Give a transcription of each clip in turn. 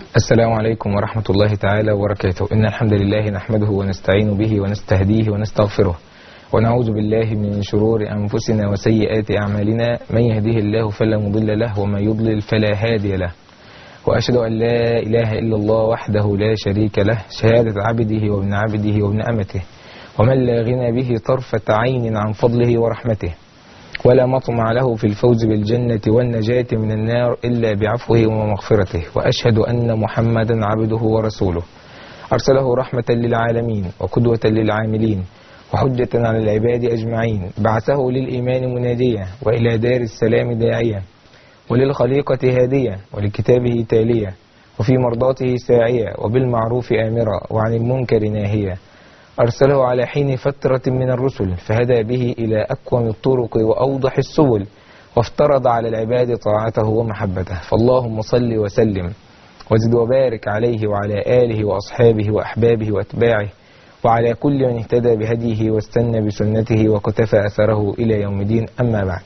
السلام عليكم ورحمة الله تعالى وبركاته. إن الحمد لله نحمده ونستعين به ونستهديه ونستغفره ونعوذ بالله من شرور أنفسنا وسيئات أعمالنا. من يهده الله فلا مضل له ومن يضلل فلا هادي له. وأشهد أن لا إله إلا الله وحده لا شريك له، شهادة عبده وابن عبده وابن أمته، ومن لا غنى به طرفة عين عن فضله ورحمته، ولا مطمع له في الفوز بالجنة والنجاة من النار إلا بعفوه ومغفرته. وأشهد أن محمدا عبده ورسوله، أرسله رحمة للعالمين وقدوة للعاملين وحجة على العباد أجمعين. بعثه للإيمان مناديا وإلى دار السلام داعيا وللخليقة هادية ولكتابه تالية وفي مرضاته ساعية وبالمعروف آمرا وعن المنكر ناهيا. أرسله على حين فترة من الرسل فهدى به إلى أقوم الطرق وأوضح السبل، وافترض على العباد طاعته ومحبته. فاللهم صل وسلم وزد وبارك عليه وعلى آله وأصحابه وأحبابه وأتباعه وعلى كل من اهتدى بهديه واستنى بسنته وقتفى أثره إلى يوم الدين. أما بعد،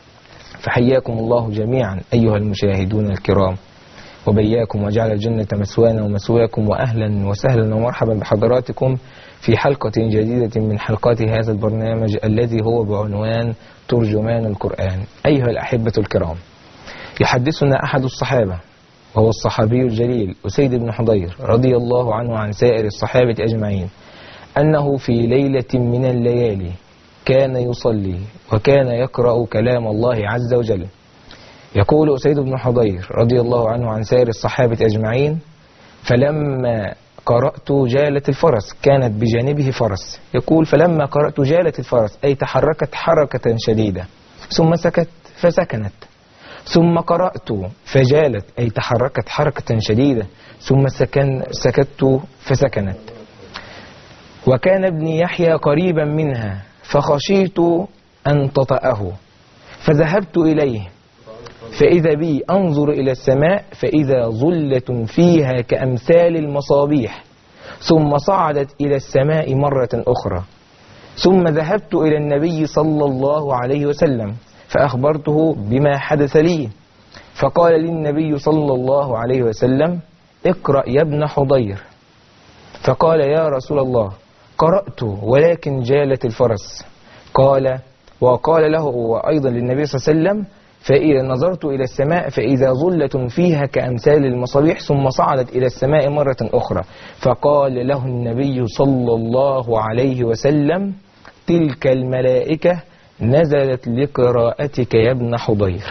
فحياكم الله جميعا أيها المشاهدون الكرام، وبياكم وجعل الجنة مسوانا ومسواكم، وأهلا وسهلا ومرحبا بحضراتكم في حلقة جديدة من حلقات هذا البرنامج الذي هو بعنوان ترجمان القرآن. أيها الأحبة الكرام، يحدثنا أحد الصحابة وهو الصحابي الجليل أسيد بن حضير رضي الله عنه عن سائر الصحابة أجمعين أنه في ليلة من الليالي كان يصلي وكان يقرأ كلام الله عز وجل. يقول أسيد بن حضير رضي الله عنه عن سائر الصحابة أجمعين: فلما قرأت جالت الفرس، كانت بجانبه فرس. يقول: فلما قرأت جالت الفرس، أي تحركت حركة شديدة، ثم سكت فسكنت، ثم قرأت فجالت، أي تحركت حركة شديدة، ثم سكت فسكنت. وكان ابني يحيى قريبا منها فخشيت أن تطأه، فذهبت إليه فإذا بي أنظر إلى السماء فإذا ظلة فيها كأمثال المصابيح، ثم صعدت إلى السماء مرة أخرى. ثم ذهبت إلى النبي صلى الله عليه وسلم فأخبرته بما حدث لي، فقال لي النبي صلى الله عليه وسلم: اقرأ يا ابن حضير. فقال: يا رسول الله، قرأت ولكن جالت الفرس. وقال له أيضا للنبي صلى الله عليه وسلم: فإذا نظرت إلى السماء فإذا ظلة فيها كأمثال المصابيح، ثم صعدت إلى السماء مرة أخرى. فقال له النبي صلى الله عليه وسلم: تلك الملائكة نزلت لقراءتك يا ابن حضير.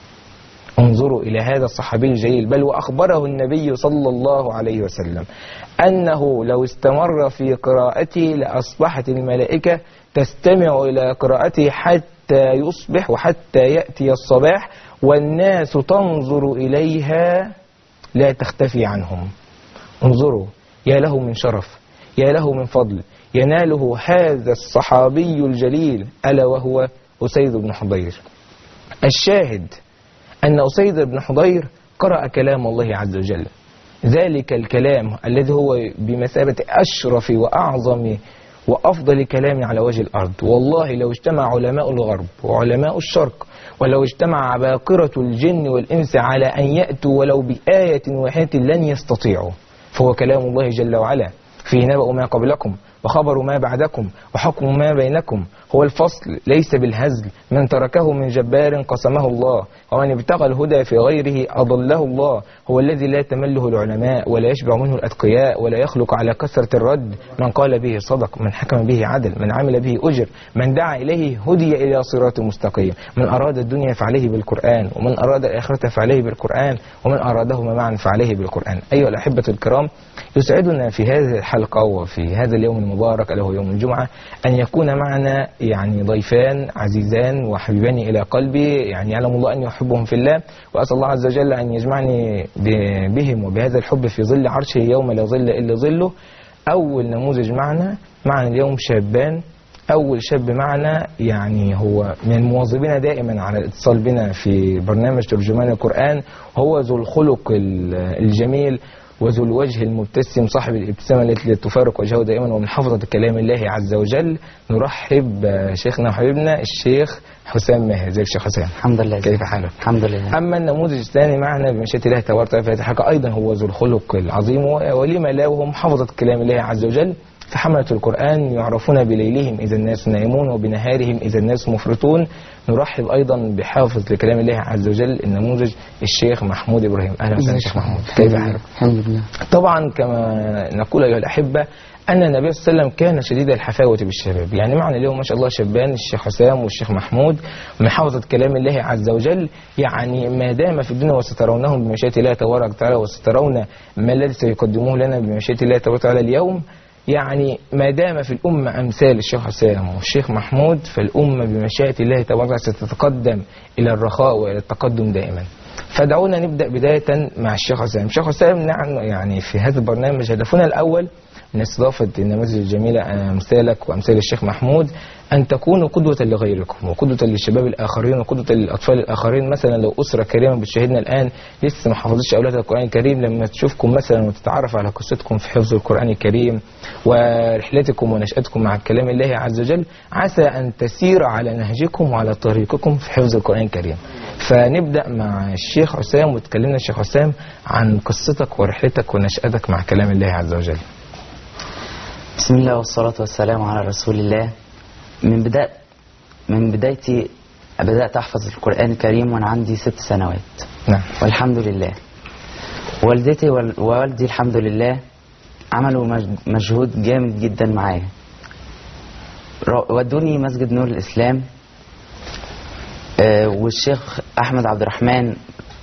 انظروا إلى هذا الصحابي الجليل، بل وأخبره النبي صلى الله عليه وسلم أنه لو استمر في قراءته لأصبحت الملائكة تستمع إلى قراءته حتى يصبح وحتى يأتي الصباح، والناس تنظر إليها لا تختفي عنهم. انظروا، يا له من شرف، يا له من فضل يناله هذا الصحابي الجليل، ألا وهو أسيد بن حضير. الشاهد أن أسيد بن حضير قرأ كلام الله عز وجل، ذلك الكلام الذي هو بمثابة أشرف وأعظم وأفضل كلام على وجه الأرض. والله لو اجتمع علماء الغرب وعلماء الشرق، ولو اجتمع عباقرة الجن والإنس على أن يأتوا ولو بآية واحدة لن يستطيعوا، فهو كلام الله جل وعلا، فيه نبأ ما قبلكم وخبر ما بعدكم وحكم ما بينكم. هو الفصل ليس بالهزل، من تركه من جبار قسمه الله، ومن ابتغى الهدى في غيره أضله الله. هو الذي لا تمله العلماء ولا يشبع منه الأتقياء ولا يخلق على كثرة الرد. من قال به صدق، من حكم به عدل، من عمل به أجر، من دعا إليه هدي إلى صراط مستقيم. من أراد الدنيا فعليه بالقرآن، ومن أراد الآخرة فعليه بالقرآن، ومن أرادهما معا فعليه بالقرآن. أيها الأحبة الكرام، يسعدنا في هذه الحلقة وفي هذا اليوم المبارك اللي هو يوم الجمعة أن يكون معنا ضيفان عزيزان وحبيبان إلى قلبي، يعلم الله أن يحبهم في الله، وأسأل الله عز وجل أن يجمعني بهم وبهذا الحب في ظل عرشه يوم لا ظل إلا ظله. أول نموذج معنا اليوم شابان. أول شاب معنا هو من المواظبين دائما على الاتصال بنا في برنامج ترجمان القرآن، هو ذو الخلق الجميل وذو الوجه المبتسم صاحب الابتسامة التي لا تفارق وجهه دائما ومن حفظة كلام الله عز وجل. نرحب شيخنا وحبيبنا الشيخ حسام ماهر. ازيك شيخ حسام؟ الحمد لله. كيف حالك؟ الحمد لله. أما النموذج الثاني معنا بمشيئة الله تبارك وتعالى في هذه الحلقة أيضا هو ذو الخلق العظيم ولما لا وهو محافظة كلام الله عز وجل. فحملة القرآن يعرفون بليلهم إذا الناس نائمون وبنهارهم إذا الناس مفرطون. نرحب أيضا بحافظ لكلام الله عز وجل النموذج الشيخ محمود إبراهيم. أهلا وسهلا شيخ محمود، كيف حالك؟ الحمد لله. طبعا كما نقول أيها الأحبة أن النبي صلى الله عليه وسلم كان شديد الحفاوة بالشباب، يعني معنا اليوم ما شاء الله شبان الشيخ حسام والشيخ محمود من حافظة كلام الله عز وجل. يعني ما دام في الدنيا وسترونهم بمشيئة الله تبارك وتعالى وسترون ما الذي سيقدموه لنا بمشيئة الله تبارك وتعالى اليوم. يعني ما دام في الأمة أمثال الشيخ حسام والشيخ محمود فالأمة بمشيئة الله تبارك وتعالى ستتقدم إلى الرخاء وإلى التقدم دائما. فدعونا نبدأ بداية مع الشيخ حسام. الشيخ حسام نعم يعني في هذا البرنامج هدفنا الأول من استضافة النماذج الجميلة أمثالك وأمثال الشيخ محمود أن تكونوا قدوة لغيركم وقدوة للشباب الآخرين وقدوة للأطفال الآخرين. مثلا لو أسرة كريمة بتشاهدنا الآن لسه ما حفظتش أولادها القرآن الكريم، لما تشوفكم مثلا وتتعرف على قصتكم في حفظ القرآن الكريم ورحلتكم ونشأتكم مع كلام الله عز وجل عسى أن تسير على نهجكم وعلى طريقكم في حفظ القرآن الكريم. فنبدأ مع الشيخ حسام وتكلمنا الشيخ حسام عن قصتك ورحلتك ونشأتك مع كلام الله عز وجل. بسم الله والصلاة والسلام على رسول الله. من بدايتي بدأت أحفظ القرآن الكريم وأنا عندي 6 سنوات. نعم. والحمد لله والدتي ووالدي الحمد لله عملوا مجهود جامد جدا معايا. ودوني مسجد نور الإسلام والشيخ أحمد عبد الرحمن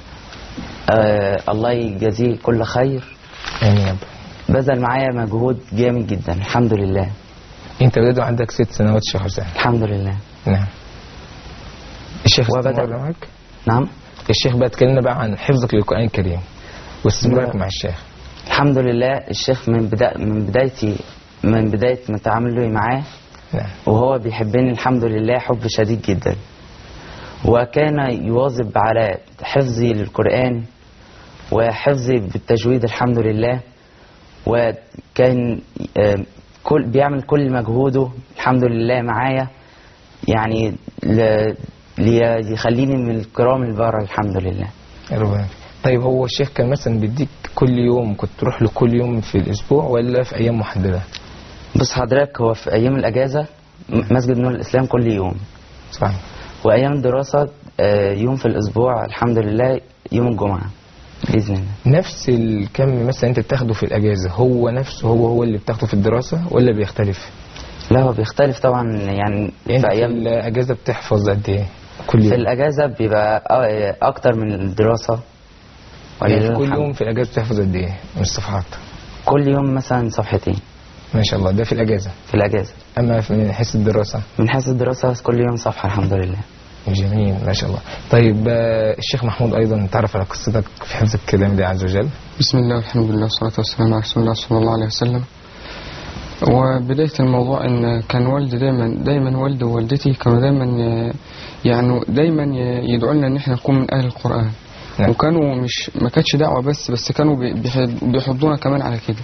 الله يجازيه كل خير آمين. بذل معايا مجهود جامد جدا الحمد لله. انت بدأت عندك 6 سنوات الشيخ حسام. الحمد لله. نعم. الشيخ وبدأ معك؟ نعم. الشيخ بقى اتكلمنا بقى عن حفظك للقرآن الكريم واستمرارك مع الشيخ. الحمد لله الشيخ من بداية ما تعاملي معاه. نعم. وهو بيحبني الحمد لله حب شديد جدا، وكان يواظب على حفظي للقرآن وحفظي بالتجويد الحمد لله، وكان بيعمل كل مجهوده الحمد لله معايا، يعني ليخليني من الكرام البارة الحمد لله. طيب هو الشيخ كان مثلا بيديك كل يوم، كنت تروح له كل يوم في الأسبوع ولا في أيام محددة؟ بص حضرتك، هو في أيام الأجازة مسجد نور الإسلام كل يوم. صحيح. وأيام الدراسة يوم في الأسبوع الحمد لله يوم الجمعة بإذن الله. نفس الكم مثلا أنت بتاخده في الأجازة هو نفسه هو اللي بتاخده في الدراسة ولا بيختلف؟ لا هو بيختلف طبعا. يعني في أيام الأجازة بتحفظ قد إيه كل يوم؟ في الأجازة بيبقى أكتر من الدراسة. يعني كل يوم في الأجازة بتحفظ قد إيه من الصفحات؟ كل يوم مثلا صفحتين. ما شاء الله، ده في الأجازة. في الأجازة. أما من حيث الدراسة؟ من حيث الدراسة كل يوم صفحة الحمد لله. جميل ما شاء الله. طيب الشيخ محمود أيضا تعرف على قصتك في حفظ الكلام ده عز وجل. بسم الله والحمد لله والصلاة والسلام على رسول الله صلى الله عليه وسلم. وبداية الموضوع ان كان والدي دايما والدي ووالدتي كانوا دايما يدعوا لنا ان احنا نكون من اهل القرآن. نعم. وكانوا ما كانتش دعوة بس كانوا بيحضونا كمان على كده.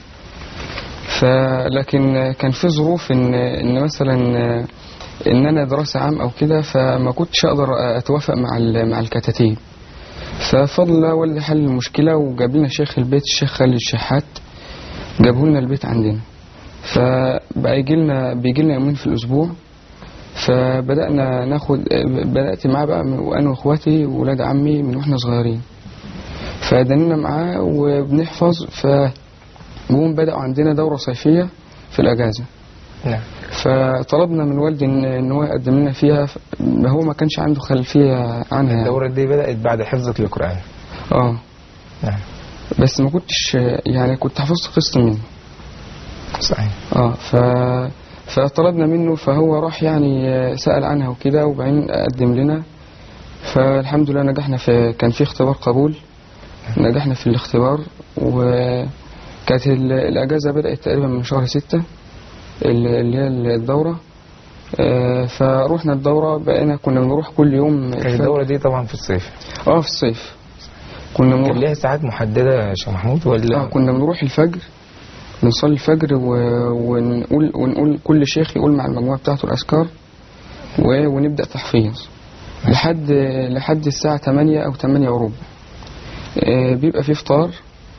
لكن كان في ظروف ان مثلا ان انا دراسة عام او كده، فما كنتش اقدر اتوافق مع الكتاتيب. ففضل والدي حل المشكلة وجاب لنا شيخ البيت الشيخ خالد الشحات، جابه لنا البيت عندنا. فبقى بيجي لنا يومين في الاسبوع. فبدأنا بدأت معاه بقى وانا واخواتي وولاد عمي من واحنا صغيرين. فدننا معاه وبنحفظ. فجم بدأوا عندنا دورة صيفية في الأجازة. نعم. فطلبنا من والدي ان هو يقدم لنا فيها. هو ما كانش عنده خلفية عنها. الدورة دي بدأت بعد حفظك للقرآن. نعم. بس ما كنتش يعني كنت حفظت قسط منه. صحيح. فطلبنا منه، فهو راح يعني سأل عنها وكده وبعدين قدم لنا. فالحمد لله نجحنا كان في اختبار قبول، نجحنا في الاختبار. وكانت الأجازة بدأت تقريبا من شهر 6 اللي هي الدورة. فروحنا الدورة، كنا بنروح كل يوم. الدورة دي طبعا في الصيف. في الصيف. كنا كان بنروح ليها ساعات محددة يا شيخ محمود ولا؟ كنا بنروح الفجر، بنصلي الفجر ونقول كل شيخ يقول مع المجموعة بتاعته الأذكار ونبدأ تحفيظ لحد الساعة 8 أو 8 وربع. بيبقى فيه فطار،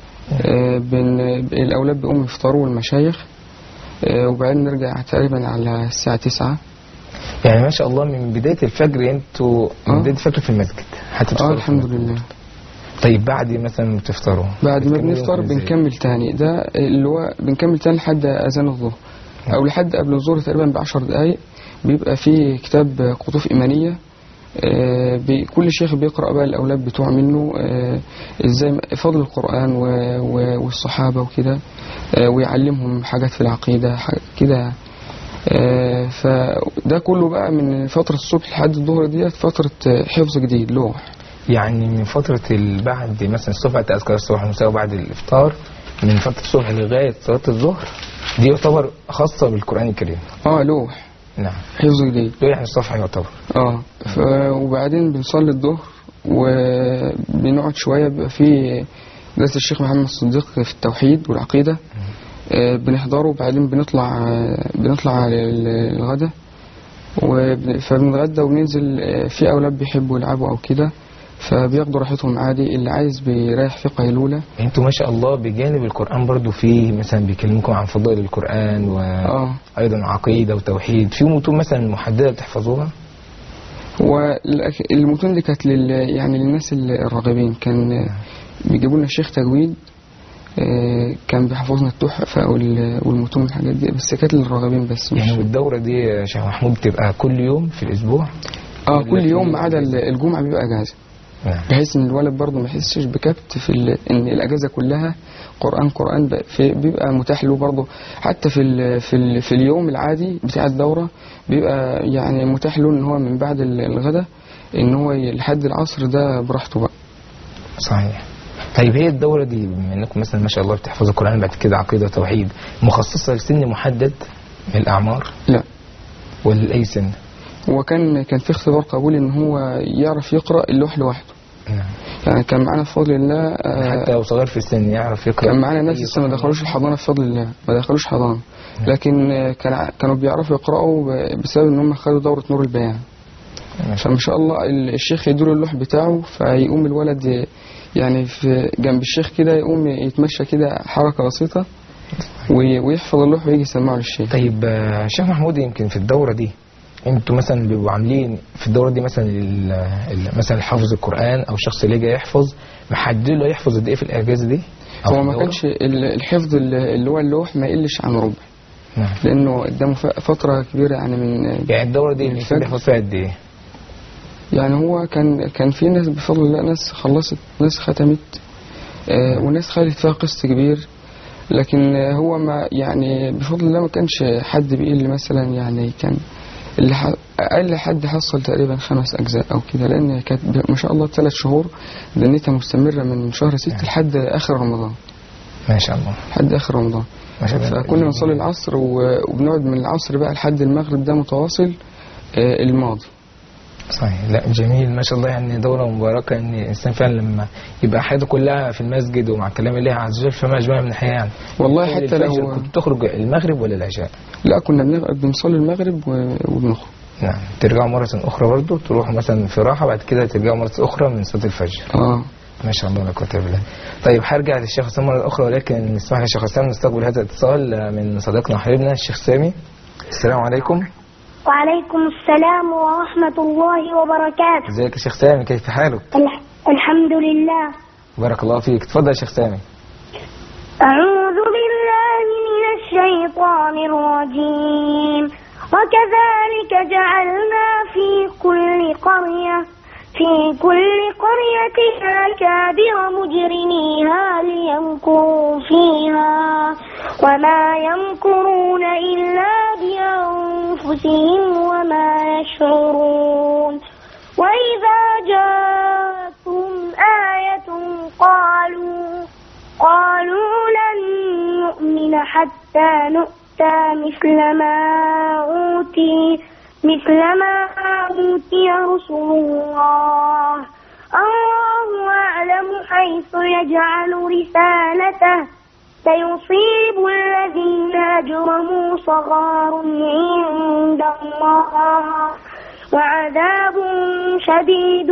الأولاد بيقوموا يفطروا والمشايخ، وبعدين نرجع تقريبا على الساعة 9. يعني ما شاء الله من بداية الفجر انتوا من بداية الفجر في المسجد حتى الحمد لله. طيب بعد مثلا بتفطروا؟ بعد ما بنفطر بنكمل تاني، ده اللي هو بنكمل تاني لحد أذان الظهر أو لحد قبل الظهر تقريبا ب10 دقايق. بيبقى فيه كتاب قطوف إيمانية، كل شيخ بيقرأ بقى الأولاد بتوع منه ازاي فضل القرآن والصحابة وكده، ويعلمهم حاجات في العقيدة كده. فده كله بقى من فترة الصبح لحد الظهر ديت فترة حفظ جديد لوح. يعني من فترة بعد مثلا الصبح تذكر الصبح والمساء وبعد الإفطار، من فترة الصبح لغاية صلاة الظهر دي يعتبر خاصة بالقرآن الكريم. لوح. نعم. حفظ جديد. يعني الصفحة يعتبر. وبعدين بنصلي الظهر وبنقعد شوية، بيبقى في درس الشيخ محمد الصديق في التوحيد والعقيدة، بنحضره. وبعدين بنطلع على الغدا، فبنتغدى وبننزل. في أولاد بيحبوا يلعبوا أو كده فبياخدوا راحتهم عادي، اللي عايز بيريح في قيلولة. انتوا ما شاء الله بجانب القرآن برضو في مثلا بيكلمكم عن فضائل القرآن وأيضا عقيدة وتوحيد، في متون مثلا محددة بتحفظوها؟ والمتون دي كانت يعني للناس الراغبين، كان بيجيبوا لنا شيخ تجويد كان بيحفظنا التحفة والمتون والحاجات دي، بس كانت للراغبين بس. يعني والدورة دي يا شيخ محمود بتبقى كل يوم في الأسبوع؟ كل يوم ما عدا الجمعة بيبقى اجازة، بحيث ان الولد برضه ما يحسش بكبت ان الاجازة كلها قرآن بيبقى متاح له برضه. حتى في اليوم العادي بتاع الدورة بيبقى يعني متاح له ان هو من بعد الغداء ان هو لحد العصر ده براحته بقى. صحيح. طيب هي الدورة دي بما انكم مثلا ما شاء الله بتحفظوا القرآن بعد كده عقيدة وتوحيد، مخصصة لسن محدد من الأعمار؟ لا. ولا أي سن؟ وكان في اختبار قبول ان هو يعرف يقرأ اللوح لوحده. يعني كان معانا بفضل الله حتى لو صغير في السن يعرف يقرأ. كان معانا ناس لسه ما دخلوش الحضانة بفضل الله، ما دخلوش حضانة، لكن كانوا بيعرفوا يقرأوا بسبب ان هم خدوا دورة نور البيان. فما شاء الله الشيخ يدور اللوح بتاعه، فيقوم الولد يعني في جنب الشيخ كده يقوم يتمشى كده حركة بسيطة ويحفظ اللوح ويجي يسمعه للشيخ. طيب شيخ محمود، يمكن في الدورة دي انتوا مثلا بيبقوا عاملين في الدورة دي مثلا مثلا حافظ القرآن او شخص اللي جاي يحفظ محدد له يحفظ قد ايه في الاجازة دي؟ هو ما كانش الحفظ اللي هو اللوح ما يقلش عن ربع. نعم. لانه قدامه فترة كبيرة يعني من يعني الدورة دي بيحفظ فيها قد ايه؟ يعني هو كان في ناس بفضل الله ناس خلصت، ناس ختمت، وناس خدت فيها قسط كبير، لكن هو ما يعني بفضل الله ما كانش حد بيقل مثلا. يعني كان أقل حد حصل تقريبا 5 أجزاء أو كده، لأن كانت ما شاء الله 3 شهور دنيتها مستمرة من شهر 6 لحد آخر رمضان. ما شاء الله. لحد آخر رمضان. ما شاء الله. فكنا نصلي العصر وبنقعد من العصر بقى لحد المغرب، ده متواصل الماضي. صحيح. لا جميل ما شاء الله. يعني دورة مباركة ان الانسان فعلا لما يبقى حياته كلها في المسجد ومع كلام الله عز وجل فما اجمل من الحياة. يعني والله حتى لو كنت تخرج المغرب ولا العشاء؟ لا كنا بنصلي المغرب وبنخرج. نعم. ترجعوا مرة أخرى برضو، تروحوا مثلا في راحة بعد كده ترجعوا مرة أخرى من صلاة الفجر. ما شاء الله لا قوة إلا بالله. طيب هرجع للشيخ حسام مرة أخرى، ولكن نسمح للشيخ حسام نستقبل هذا الاتصال من صديقنا وحبيبنا الشيخ سامي. السلام عليكم. وعليكم السلام ورحمة الله وبركاته. ازيك يا شيخ سامي، كيف حالك؟ الحمد لله. بارك الله فيك. تفضل يا شيخ سامي. أعوذ بالله من الشيطان الرجيم. وكذلك جعلنا في كل قرية أكابر مجرميها ليمكروا فيها وما يمكرون إلا بأنفسهم وما يشعرون. وإذا جاءتهم آية قالوا لن نؤمن حتى نؤتى مثل ما أوتي رسل الله الله أعلم حيث يجعل رسالته سيصيب الذين أجرموا صغار عند الله وعذاب شديد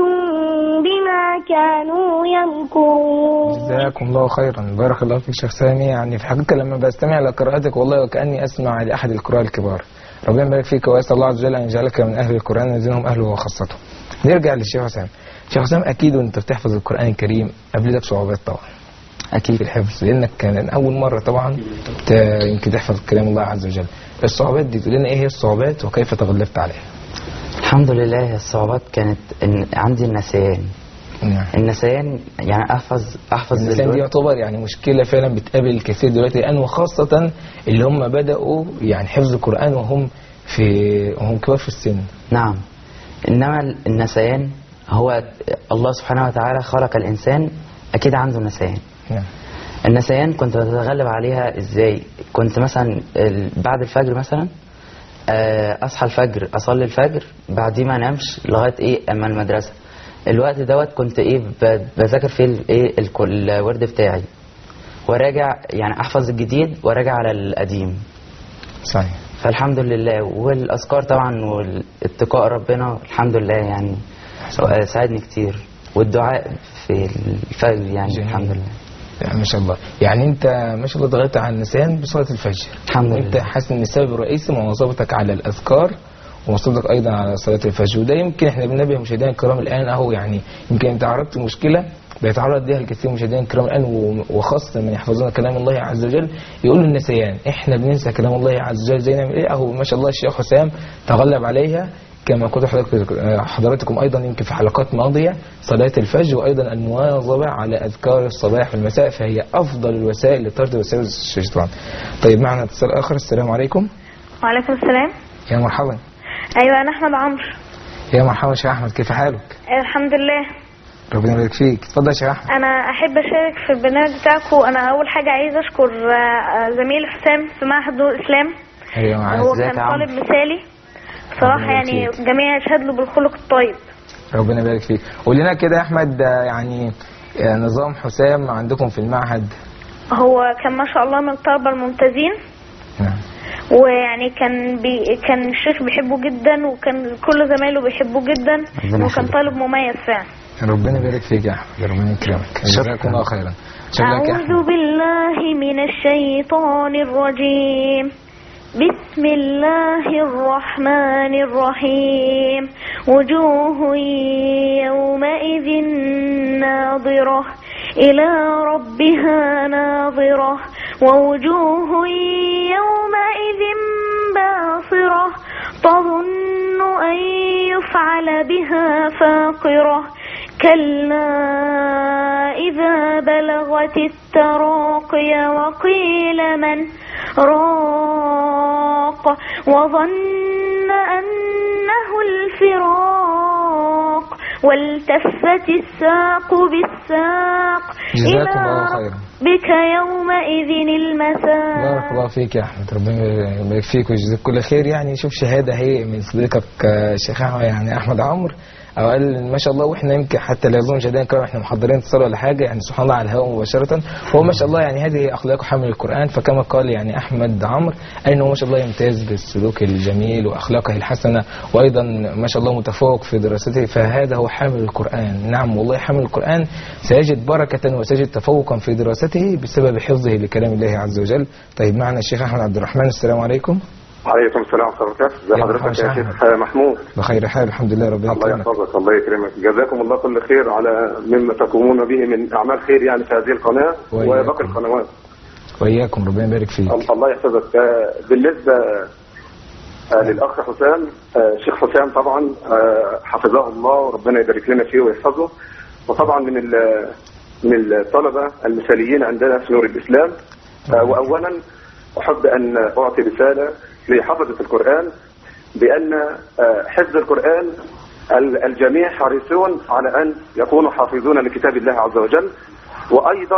بما كانوا يمكرون. جزاكم الله خيرا، بارك الله فيك شيخ سامي. يعني في الحقيقة لما بستمع لقراءتك والله وكأني أسمع لأحد القراء الكبار. ربنا يبارك فيك ويسأل الله عز وجل أن يجعلك من أهل القرآن الذين هم أهله وخاصته. نرجع للشيخ حسام. شيخ حسام، أكيد وأنت بتحفظ القرآن الكريم قابلتك صعوبات طبعا أكيد في الحفظ، لأنك كان أول مرة طبعا يمكن تحفظ كلام الله عز وجل. الصعوبات دي تقول لنا إيه هي الصعوبات وكيف تغلبت عليها؟ الحمد لله. الصعوبات كانت إن عندي النسيان. نعم. النسيان يعني أحفظ النسيان دي يعتبر يعني مشكلة فعلا بتقابل الكثير دلوقتي الآن، وخاصة اللي هم بدأوا يعني حفظ القرآن وهم كبار في السن. نعم. إنما النسيان هو الله سبحانه وتعالى خلق الإنسان أكيد عنده نسيان. نعم. النسيان كنت بتغلب عليها إزاي؟ كنت مثلا بعد الفجر مثلا أصحى الفجر أصلي الفجر، بعديه ما نامش لغاية أما المدرسة. الوقت دوت كنت بذاكر فيه الورد بتاعي وراجع، يعني أحفظ الجديد وراجع على القديم. صحيح. فالحمد لله. والأذكار طبعا والاتقاء ربنا الحمد لله يعني ساعدني كتير، والدعاء في الفجر يعني جميل. الحمد لله يعني ما شاء الله. يعني انت ما شاء الله ضغطت على النسيان بصلاة الفجر. الحمد لله. انت حاسس ان السبب الرئيسي مواظبتك على الاذكار ومواظبتك ايضا على صلاة الفجر، وده يمكن احنا بننبه مشاهدينا الكرام الان اهو، يعني يمكن انت عرضت مشكلة بيتعرض ليها الكثير من مشاهدينا الكرام الان، وخاصة من يحفظون كلام الله عز وجل يقولوا النسيان. احنا بننسى كلام الله عز وجل، زي نعمل ايه اهو ما شاء الله الشيخ حسام تغلب عليها كما كنت حضراتكم أيضا يمكن في حلقات ماضية. صلاة الفجر وأيضا المواظبة على أذكار الصباح والمساء فهي أفضل الوسائل لطرد وسائل الشيطان. طيب معنا اتصال آخر. السلام عليكم. وعليكم السلام. يا مرحبا. أيوة أنا أحمد عمرو. يا مرحبا شيخ أحمد، كيف حالك؟ الحمد لله. ربنا يبارك فيك. اتفضل يا شيخ أحمد. أنا أحب أشارك في البرنامج بتاعكم. أنا أول حاجة عايز أشكر زميل حسام في معهد نور الإسلام. أيوة. هو كان طالب مثالي بصراحة، يعني جميع يشهد له بالخلق الطيب. ربنا يبارك فيك. قول لنا كده يا أحمد، يعني نظام حسام عندكم في المعهد؟ هو كان ما شاء الله من الطلبة الممتازين. نعم. ويعني كان الشيخ بيحبه جدا، وكان كل زمايله بيحبوه جدا، وكان طالب مميز فعلا. ربنا يبارك فيك يا أحمد، ربنا يكرمك. جزاكم الله خيرا. أعوذ بالله من الشيطان الرجيم. بسم الله الرحمن الرحيم. وجوه يومئذ ناظرة إلى ربها ناظرة ووجوه يومئذ باصرة تظن أن يفعل بها فاقرة كلا إذا بلغت التراقي وقيل من راق وظن أنه الفراق والتفت الساق بالساق إلى ربك يومئذ المساق. بارك الله فيك يا أحمد، ربنا يبارك فيك ويجزيك كل خير. يعني شوف شهادة هي من صديقك الشيخ يعني أحمد عمرو، أو قال ما شاء الله. وإحنا يمكن حتى لا يظن مشاهدينا الكرام إحنا محضرين اتصال ولا حاجة، يعني سبحان الله على الهواء مباشرة. هو ما شاء الله يعني هذه أخلاق حامل القرآن، فكما قال يعني أحمد عمرو أنه ما شاء الله يمتاز بالسلوك الجميل وأخلاقه الحسنة، وأيضا ما شاء الله متفوق في دراسته، فهذا هو حامل القرآن. نعم والله حامل القرآن سيجد بركة وسيجد تفوقا في دراسته بسبب حفظه لكلام الله عز وجل. طيب معنا الشيخ أحمد عبد الرحمن. السلام عليكم. وعليكم السلام ورحمة الله وبركاته. ازي حضرتك يا شيخ محمود؟ بخير حال الحمد لله. ربنا الله يحفظك الله يكرمك. جزاكم الله كل خير على مما تقومون به من أعمال خير يعني في هذه القناة وباقي القنوات. وإياكم ربنا يبارك فيك. الله يحفظك. بالنسبة للأخ حسام، شيخ حسام طبعا حفظه الله وربنا يبارك لنا فيه ويحفظه، وطبعا من الطلبة المثاليين عندنا في نور الإسلام. وأولا أحب أن أعطي رسالة لحفظة القرآن بأن حفظ القرآن الجميع حريصون على أن يكونوا حافظون لكتاب الله عز وجل. وأيضا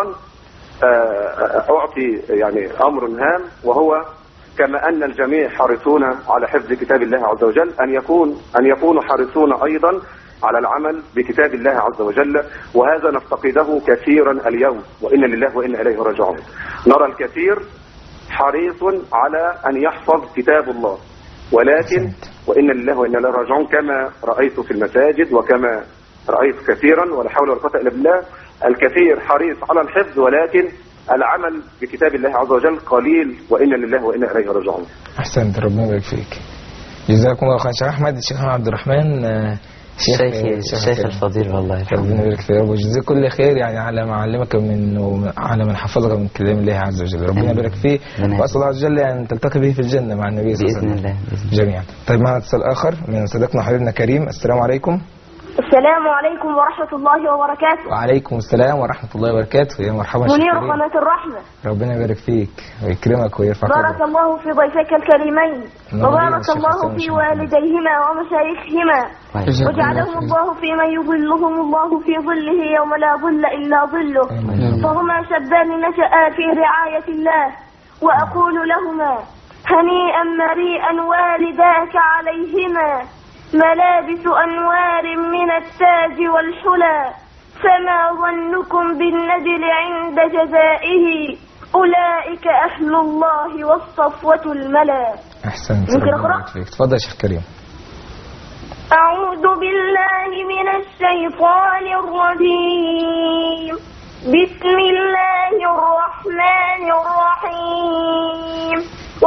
أعطي يعني أمر هام، وهو كما أن الجميع حريصون على حفظ كتاب الله عز وجل أن يكونوا حريصون أيضا على العمل بكتاب الله عز وجل، وهذا نفتقده كثيرا اليوم، وإنا لله وإنا إليه راجعون. نرى الكثير حريص على أن يحفظ كتاب الله، ولكن وإنا لله وإنا إليه راجعون كما رأيت في المساجد وكما رأيت كثيرا، ولا حول ولا قوة إلا بالله، الكثير حريص على الحفظ ولكن العمل بكتاب الله عز وجل قليل، وإنا لله وإنا إليه راجعون. أحسنت، ربنا يبارك فيك. جزاكم الله خير. شيخ أحمد، الشيخ عبد الرحمن، الشيخ الفضيل، والله ربنا يبارك فيك وجزاك كل خير يعني على ما علمك على من حفظك من كلام الله عز وجل. ربنا يبارك فيه، وأسأل الله عز وجل أن تلتقي به في الجنة مع النبي صلى الله عليه وسلم بإذن الله جميعا. طيب معنا اتصال آخر من صديقنا حبيبنا كريم. السلام عليكم. السلام عليكم ورحمة الله وبركاته. وعليكم السلام ورحمة الله وبركاته. يا مرحبا منير قناة الرحمة. ربنا يبارك فيك ويكرمك ويرفع قدرك. بارك الله في ضيفك الكريمين، وبارك الله في والديهما ومشايخهما، وجعلهم الله في من يظلهم الله في ظله يوم لا ظل إلا ظله، فهما شابان نشأ في رعاية الله، وأقول لهما هنيئا مريئا والداك عليهما ملابس أنوار من التاج والحلى، فما ظنكم بالنجل عند جزائه، أولئك أهل الله والصفوة الملا. أحسنت، ممكن أقرأ؟ تفضل يا شيخ كريم. أعوذ بالله من الشيطان الرجيم، بسم الله الرحمن الرحيم.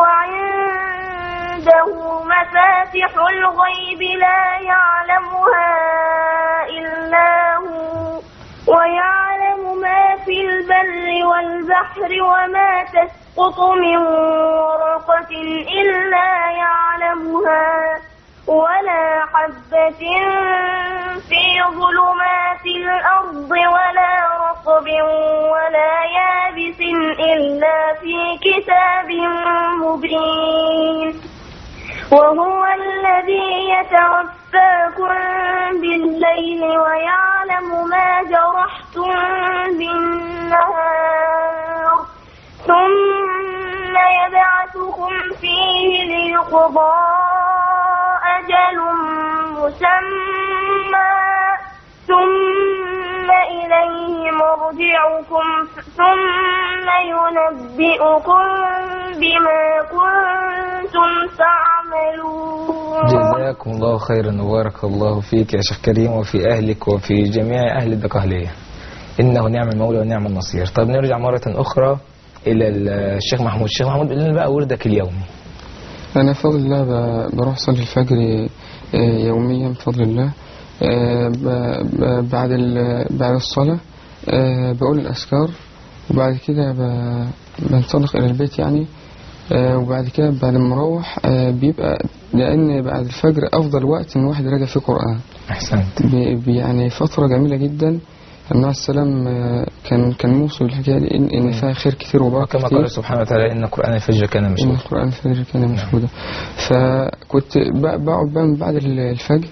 وعنده مفاتح الغيب لا يعلمها إلا هو، ويعلم ما في البر والبحر، وما تسقط من ورقة إلا يعلمها، ولا حبة في ظلمات الأرض، ولا رطب ولا يابس إلا في كتاب مبين. وهو الذي يتوفاكم بالليل ويعلم ما جرحتم بالنهار، ثم يبعثكم فيه ليقضى أجل مسمى، ثم إليه مرجعكم، ثم ينبئكم بما كنتم تعملون. جزاكم الله خيرا وبارك الله فيك يا شيخ كريم وفي أهلك وفي جميع أهل الدقهلية، إنه نعم المولى ونعم النصير. طيب نرجع مرة أخرى إلى الشيخ محمود. الشيخ محمود قل لنا بقى وردك اليومي. أنا بفضل الله بروح أصلي الفجر يوميا بفضل الله. بعد الصلاة بقول الأذكار، وبعد كده بنطلق إلى البيت يعني. وبعد كده بعد ما اروح بيبقى، لأن بعد الفجر أفضل وقت إن الواحد يراجع فيه قرآن. أحسنت. يعني فترة جميلة جدا. النبي عليه السلام كان موصل الحكاية دي إن فيها خير كتير وبركة كتير، كما قال سبحانه وتعالى إن قرآن الفجر كان مشهودا. إن قرآن الفجر كان مشهودا. فكنت بقعد من بعد الفجر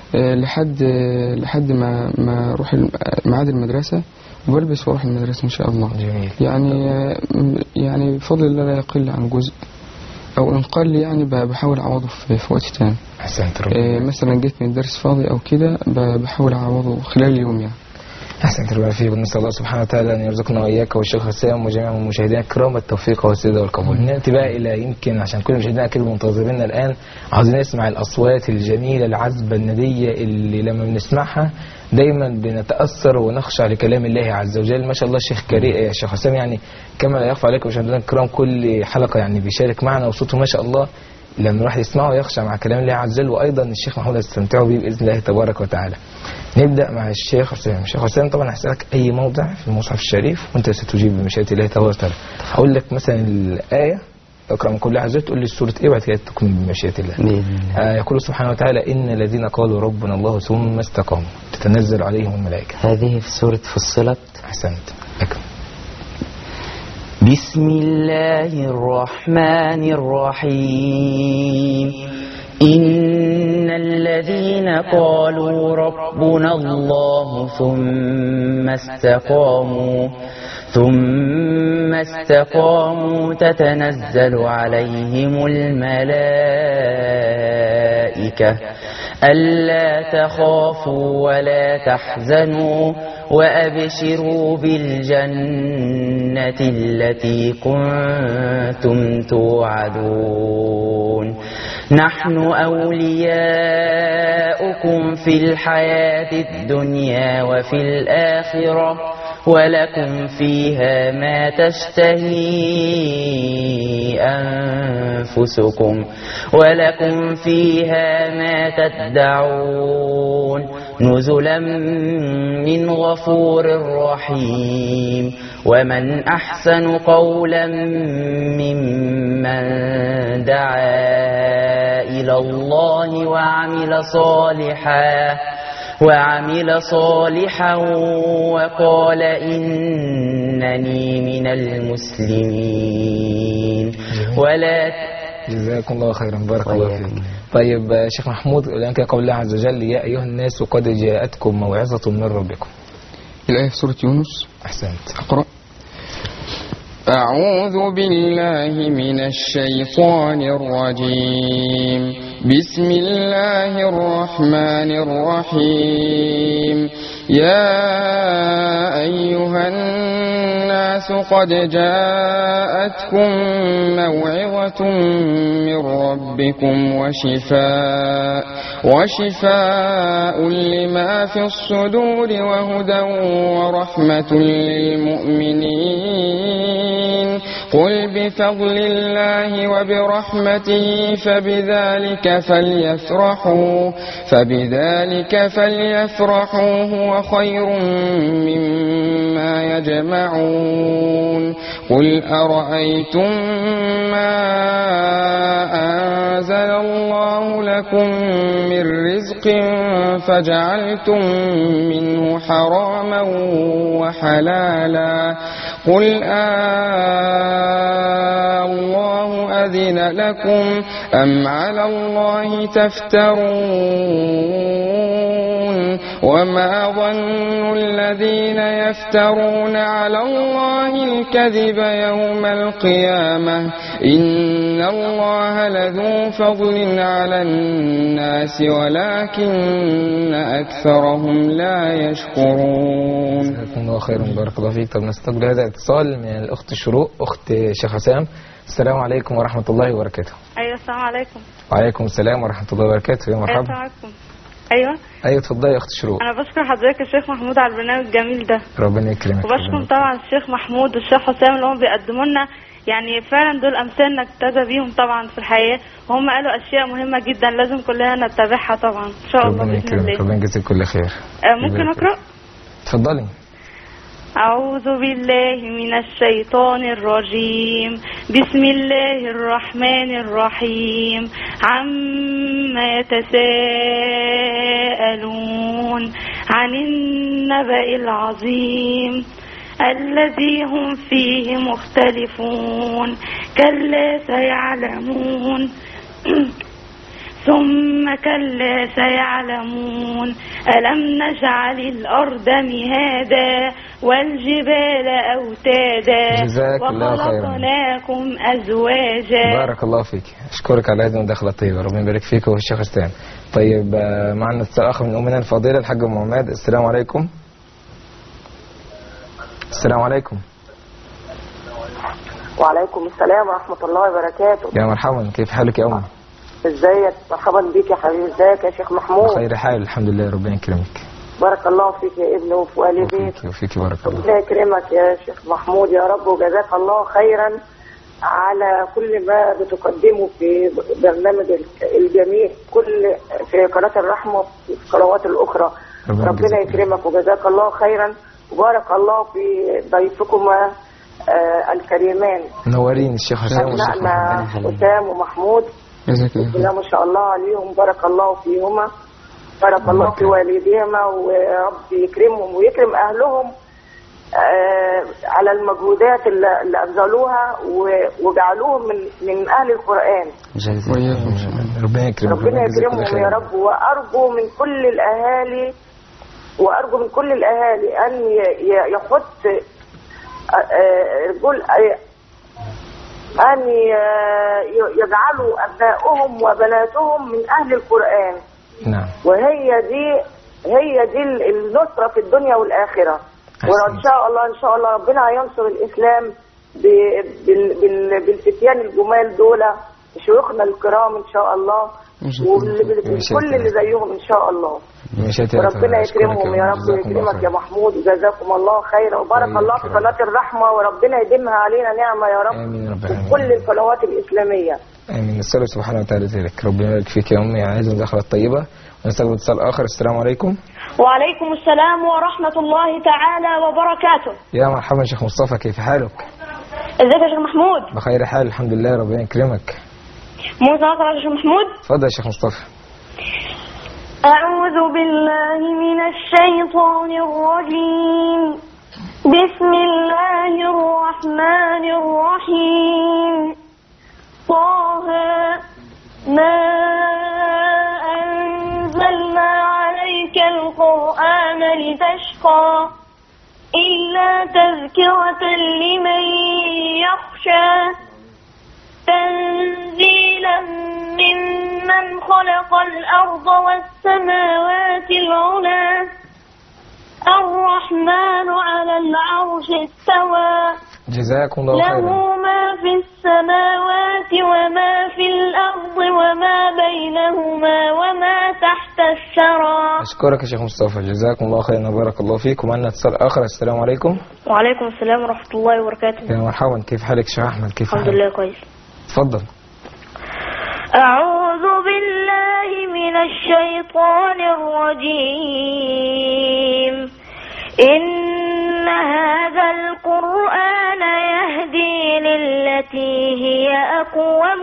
لحد ما أروح ميعاد المدرسة، وبلبس واروح المدرسة إن شاء الله. جميل. يعني بفضل الله لا يقل عن جزء، أو إن قل يعني بحاول أعوضه في وقت تاني. أحسنت. مثلا جيت من الدرس فاضي أو كده بحاول أعوضه خلال اليوم يعني. أحسنت ربنا فيك. ونسأل الله سبحانه وتعالى أن يرزقنا وإياك والشيخ حسام وجميع المشاهدين الكرام التوفيق والسداد والقبول. نأتي بقى إلى، يمكن عشان كل مشاهدينا أكيد منتظرين الآن عاوزين نسمع الأصوات الجميلة العذبة الندية اللي لما بنسمعها دايما بنتأثر ونخشع لكلام الله عز وجل. ما شاء الله الشيخ كريم يا شيخ حسام، يعني كما لا يخفى عليكم مشاهدينا الكرام كل حلقة يعني بيشارك معنا، وصوته ما شاء الله لما الواحد يسمعه يخشع مع كلام الله عز وجل، وأيضا الشيخ محمود يستمتعوا به بإذن الله تبارك وتعالى. نبدأ مع الشيخ حسام. الشيخ حسام طبعا هسألك أي موضع في المصحف الشريف وأنت ستجيب بمشيئة الله تبارك وتعالى. هقول لك مثلا الآية اقرأ من كل عز وجل تقول لي السورة إيه، وبعد كده تكون بمشيئة الله. يقول سبحانه وتعالى إن الذين قالوا ربنا الله ثم استقاموا تتنزل عليهم الملائكة. هذه في سورة فصلت. أحسنت. أكمل. بسم الله الرحمن الرحيم. إن الذين قالوا ربنا الله ثم استقاموا تتنزل عليهم الملائكة ألا تخافوا ولا تحزنوا وأبشروا بالجنة التي كنتم توعدون نحن أولياؤكم في الحياة الدنيا وفي الآخرة ولكم فيها ما تشتهي أنفسكم ولكم فيها ما تدعون نزلا من غفور رحيم ومن أحسن قولا ممن دعا إلى الله وعمل صالحا وقال إنني من المسلمين ولا جزاكم الله خيرا بارك الله فيك. طيب شيخ محمود الآن قول الله عز وجل يا أيها الناس قد جاءتكم موعظة من ربكم. الآية في سورة يونس. أحسنت. أقرأ. أعوذ بالله من الشيطان الرجيم بسم الله الرحمن الرحيم يا أيها الناس قد جاءتكم موعظة من ربكم وشفاء لما في الصدور وهدى ورحمة للمؤمنين قل بفضل الله وبرحمته فبذلك فليفرحوا هو خير مما يجمعون قل أرأيتم ما أنزل الله لكم من رزق فجعلتم منه حراما وحلالا قل الله أذن لكم أم على الله تفترون وما ظن الذين يفترون على الله الكذب يوم القيامة إن الله لذو فضل على الناس ولكن أكثرهم لا يشكرون. جزاكم الله خيرا بارك الله فيك. طب نستقبل هذا الاتصال من الأخت الشروق أخت شيخ حسام. السلام عليكم ورحمة الله وبركاته. أيوة السلام عليكم. وعليكم السلام ورحمة الله وبركاته. يا مرحبا. السلام عليكم. أيوة اتفضلي يا أخت الشروق. أنا بشكر حضرتك يا شيخ محمود على البرنامج الجميل ده. ربنا يكرمك. وبشكر طبعا الشيخ محمود والشيخ حسام اللي هم بيقدموا لنا يعني فعلا دول أمثال نقتدى بيهم طبعا في الحياة وهم قالوا أشياء مهمة جدا لازم كلنا نتبعها طبعا إن شاء الله بإذن الله. ربنا يجزيك كل خير. ممكن أقرأ؟ اتفضلي. أعوذ بالله من الشيطان الرجيم بسم الله الرحمن الرحيم عما يتساءلون عن النبأ العظيم الذي هم فيه مختلفون كلا سيعلمون ثم كلا سيعلمون ألم نجعل الأرض مهادا والجبال أوتادا وخلقناكم أزواجا. بارك الله فيك. أشكرك على هذه المداخلة الطيبة ربنا يبارك فيك والشيخ حسام. طيب معنا اتصال آخر من أمنا الفاضلة الحاج محمد. السلام عليكم. السلام عليكم. وعليكم السلام ورحمة الله وبركاته. يا مرحبا كيف حالك يا أم؟ ازيك؟ مرحبا بيك يا حبيبي. ازيك يا شيخ محمود؟ بخير حال الحمد لله ربنا يكرمك. بارك الله فيك يا ابني وفي والديك. وفيك بارك الله. ربنا يكرمك يا شيخ محمود يا رب وجزاك الله خيرا على كل ما بتقدمه في برنامج الجميع كل في قناة الرحمة وفي القنوات الأخرى. ربنا يكرمك وجزاك الله خيرا وبارك الله في ضيفكما الكريمان. منورين الشيخ حسام أبنائنا حسام ومحمود بسم الله ما شاء الله عليهم بارك الله فيهما بارك الله في والديهما ورب يكرمهم ويكرم أهلهم على المجهودات اللي أبذلوها وجعلوهم من أهل القرآن. ربنا يكرمهم يا رب. وأرجو من كل الأهالي أن يخط أن يجعلوا أبنائهم وبناتهم من أهل القرآن نعم. وهي دي النصرة في الدنيا والآخرة. وإن شاء الله ربنا هينصر الإسلام بالفتيان الجمال دول، شيوخنا الكرام إن شاء الله، وكل اللي زيهم إن شاء الله. وربنا يكرمهم يا رب ويكرمك يا محمود، وجزاكم الله خيرا، وبارك الله في قناة الرحمة، وربنا يديمها علينا نعمة يا رب. آمين رب العالمين. كل القنوات الإسلامية. آمين. نسأل سبحانه وتعالى ذلك. ربنا يبارك فيك يا أمي. عايز مداخلة طيبة. ونسأل اتصال آخر. السلام عليكم. وعليكم السلام ورحمة الله تعالى وبركاته. يا مرحبا شيخ مصطفى، كيف حالك؟ ازيك يا شيخ محمود؟ بخير حال الحمد لله، ربنا يكرمك. ممكن أقرأ يا شيخ محمود؟ اتفضل يا شيخ مصطفى. أعوذ بالله من الشيطان الرجيم. بسم الله الرحمن الرحيم. طه ما أنزلنا عليك القرآن لتشقى إلا تذكرة لمن يخشى تنزيلا ممن خلق الأرض والسماوات العلى الرحمن على العرش استوى جزاكم الله خيرا. له ما في السماوات وما في الأرض وما بينهما وما تحت الثرى. أشكرك يا شيخ مصطفى، جزاكم الله خيرا وبارك الله فيكم. معنا اتصال آخر. السلام عليكم. وعليكم السلام ورحمة الله وبركاته. يا مرحبا، كيف حالك شيخ أحمد؟ كيف حالك؟ الحمد لله كويس. اتفضل. أعوذ بالله من الشيطان الرجيم. إن هذا القرآن يهدي للتي هي أقوم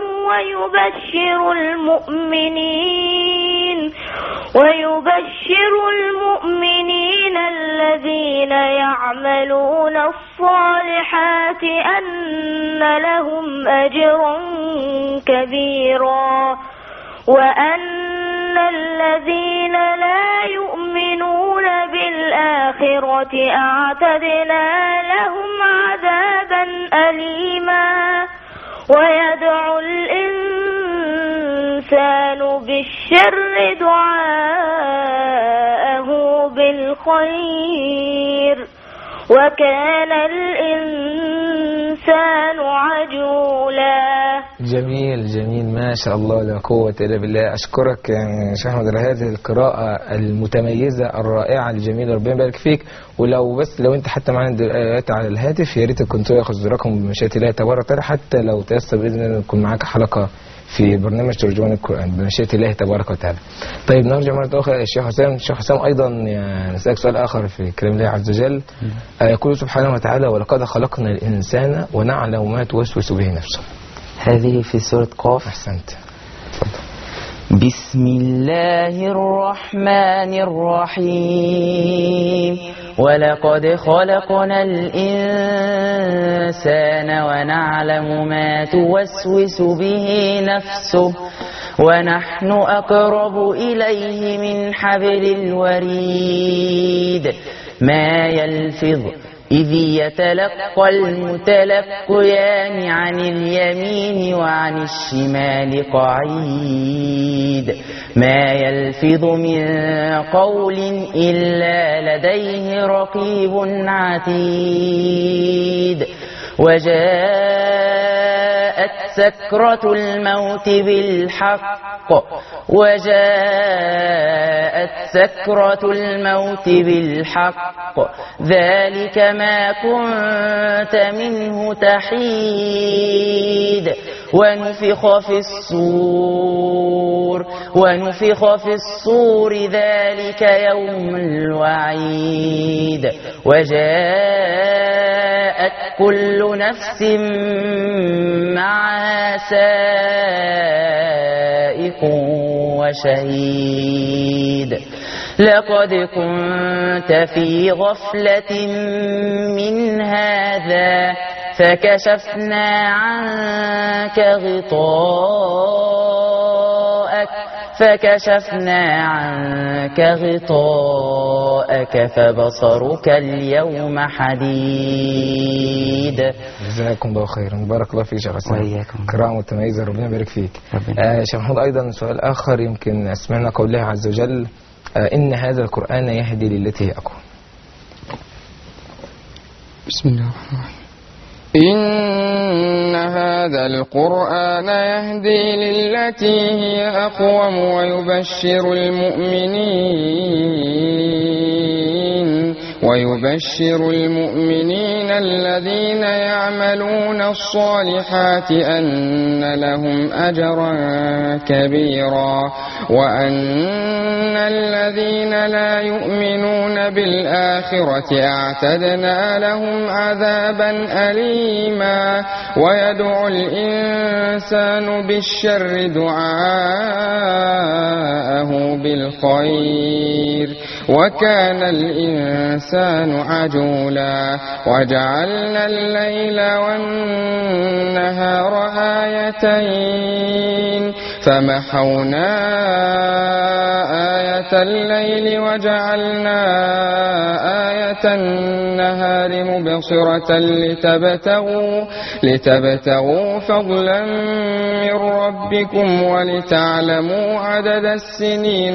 ويبشر المؤمنين الذين يعملون الصالحات أن لهم أجرا كبيرا وأن الذين لا يؤمنون بالآخرة أعتدنا لهم عذابا أليما. ويدعو الإنسان بالشر دعاءه بالخير وكان الإنسان عجولا. جميل جميل، ما شاء الله لا قوة إلا بالله. أشكرك يعني شيخ أحمد على هذه القراءة المتميزة الرائعة الجميلة، ربنا يبارك فيك. ولو أنت حتى معنا دلوقتي على الهاتف، يا ريت كنت ياخذ رقم بمشيئة الله تبارك وتعالى، حتى لو تيسر بإذن الله يكون معاك حلقة في برنامج ترجمان القرآن بمشيئة الله تبارك وتعالى. طيب نرجع مرة أخرى الشيخ حسام. الشيخ حسام أيضا يعني نسألك سؤال آخر في كلام الله عز وجل. يقول سبحانه وتعالى: ولقد خلقنا الإنسان ونعلم ما توسوس به نفسه. هذه في سورة قاف. أحسنت. بسم الله الرحمن الرحيم. ولقد خلقنا الإنسان ونعلم ما توسوس به نفسه ونحن أقرب إليه من حبل الوريد. ما يلفظ إذ يتلقى المتلقيان عن اليمين وعن الشمال قعيد. ما يلفظ من قول إلا لديه رقيب عتيد. وجاءت سكرة الموت بالحق ذلك ما كنت منه تحيد. ونفخ في الصور ذلك يوم الوعيد. وجاءت كل نفس معها سائق وشهيد. لقد كنت في غفلة من هذا فكشفنا عنك غطاءك فكشفنا عنك غطاءك فبصرك اليوم حديد. جزاكم الله خيرا، بارك الله فيك شيخ حسام. وإياكم. قراءة متميزة، ربنا يبارك فيك. شيخ محمود، أيضا سؤال آخر يمكن سمعنا قوله عز وجل إن هذا القرآن يهدي للتي هي أقوم. بسم الله الرحمن الرحيم. إن هذا القرآن يهدي للتي هي أقوم ويبشر المؤمنين الذين يعملون الصالحات أن لهم أجرا كبيرا وأن الذين لا يؤمنون بالآخرة أعتدنا لهم عذابا أليما. ويدعو الإنسان بالشر دعاءه بالخير وكان الإنسان عجولا. وجعلنا الليل والنهار آيتين فمحونا آية الليل وجعلنا آية النهار مبصرة لتبتغوا فضلا من ربكم ولتعلموا عدد السنين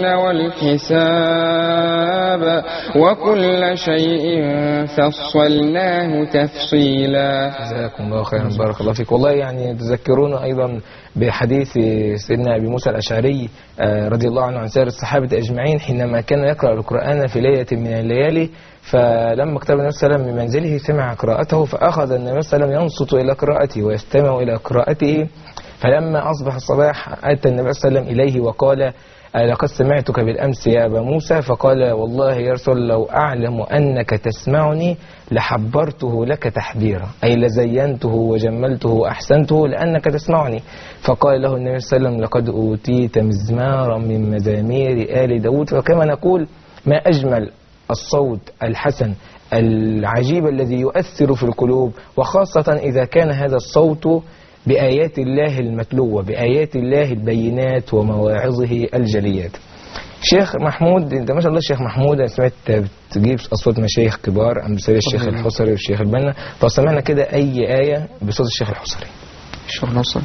والحساب وكل شيء فصلناه تفصيلا. جزاكم الله خيرا، بارك الله فيك. والله يعني تذكرون أيضا بحديث سيدنا أبي موسى الأشعري رضي الله عنه عن سائر الصحابة أجمعين حينما كان يقرأ القرآن في ليلة من الليالي، فلما اقترب النبي صلى الله عليه وسلم من منزله سمع قراءته فأخذ النبي صلى الله عليه وسلم ينصت إلى قراءته ويستمع إلى قراءته. فلما أصبح الصباح أتى النبي صلى الله عليه وسلم إليه وقال لقد سمعتك بالأمس يا أبا موسى. فقال والله يا رسول لو أعلم أنك تسمعني لحبرته لك تحبيرا، أي لزينته وجملته وأحسنته لأنك تسمعني. فقال له النبي صلى الله عليه وسلم لقد أوتيت مزمارا من مزامير آل داود. فكما نقول ما أجمل الصوت الحسن العجيب الذي يؤثر في القلوب، وخاصة إذا كان هذا الصوت بآيات الله المتلوة، بآيات الله البينات ومواعظه الجليات. شيخ محمود، انت ما شاء الله شيخ محمود، انا سمعت بتجيب اصوات مشايخ كبار امثال الشيخ الحصري والشيخ البنا، فسمعنا كده اي آية بصوت الشيخ الحصري. الشيخ الحصري.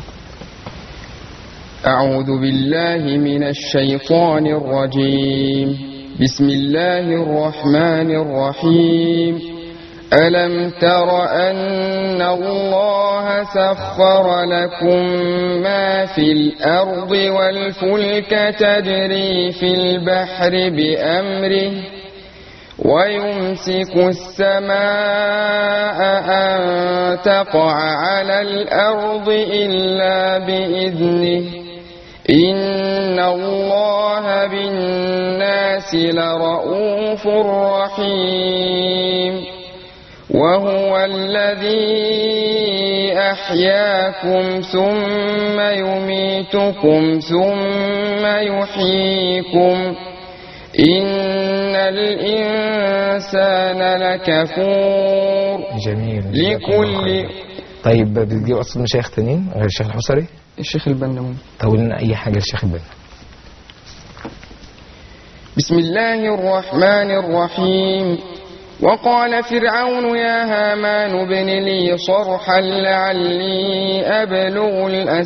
أعوذ بالله من الشيطان الرجيم. بسم الله الرحمن الرحيم. ألم تر أن الله سخر لكم ما في الأرض والفلك تجري في البحر بأمره ويمسك السماء أن تقع على الأرض إلا بإذنه إن الله بالناس لرؤوف رحيم. وهو الذي أحياكم ثم يميتكم ثم يحييكم إن الإنسان لكفور. جميل. لكل. طيب بتجيب أصل مشايخ تانيين غير الشيخ الحصري؟ الشيخ البنا. طول لنا أي حاجة للشيخ البنا. بسم الله الرحمن الرحيم. وقال فرعون يا هامان ابن لي صرحا لعلي أبلغ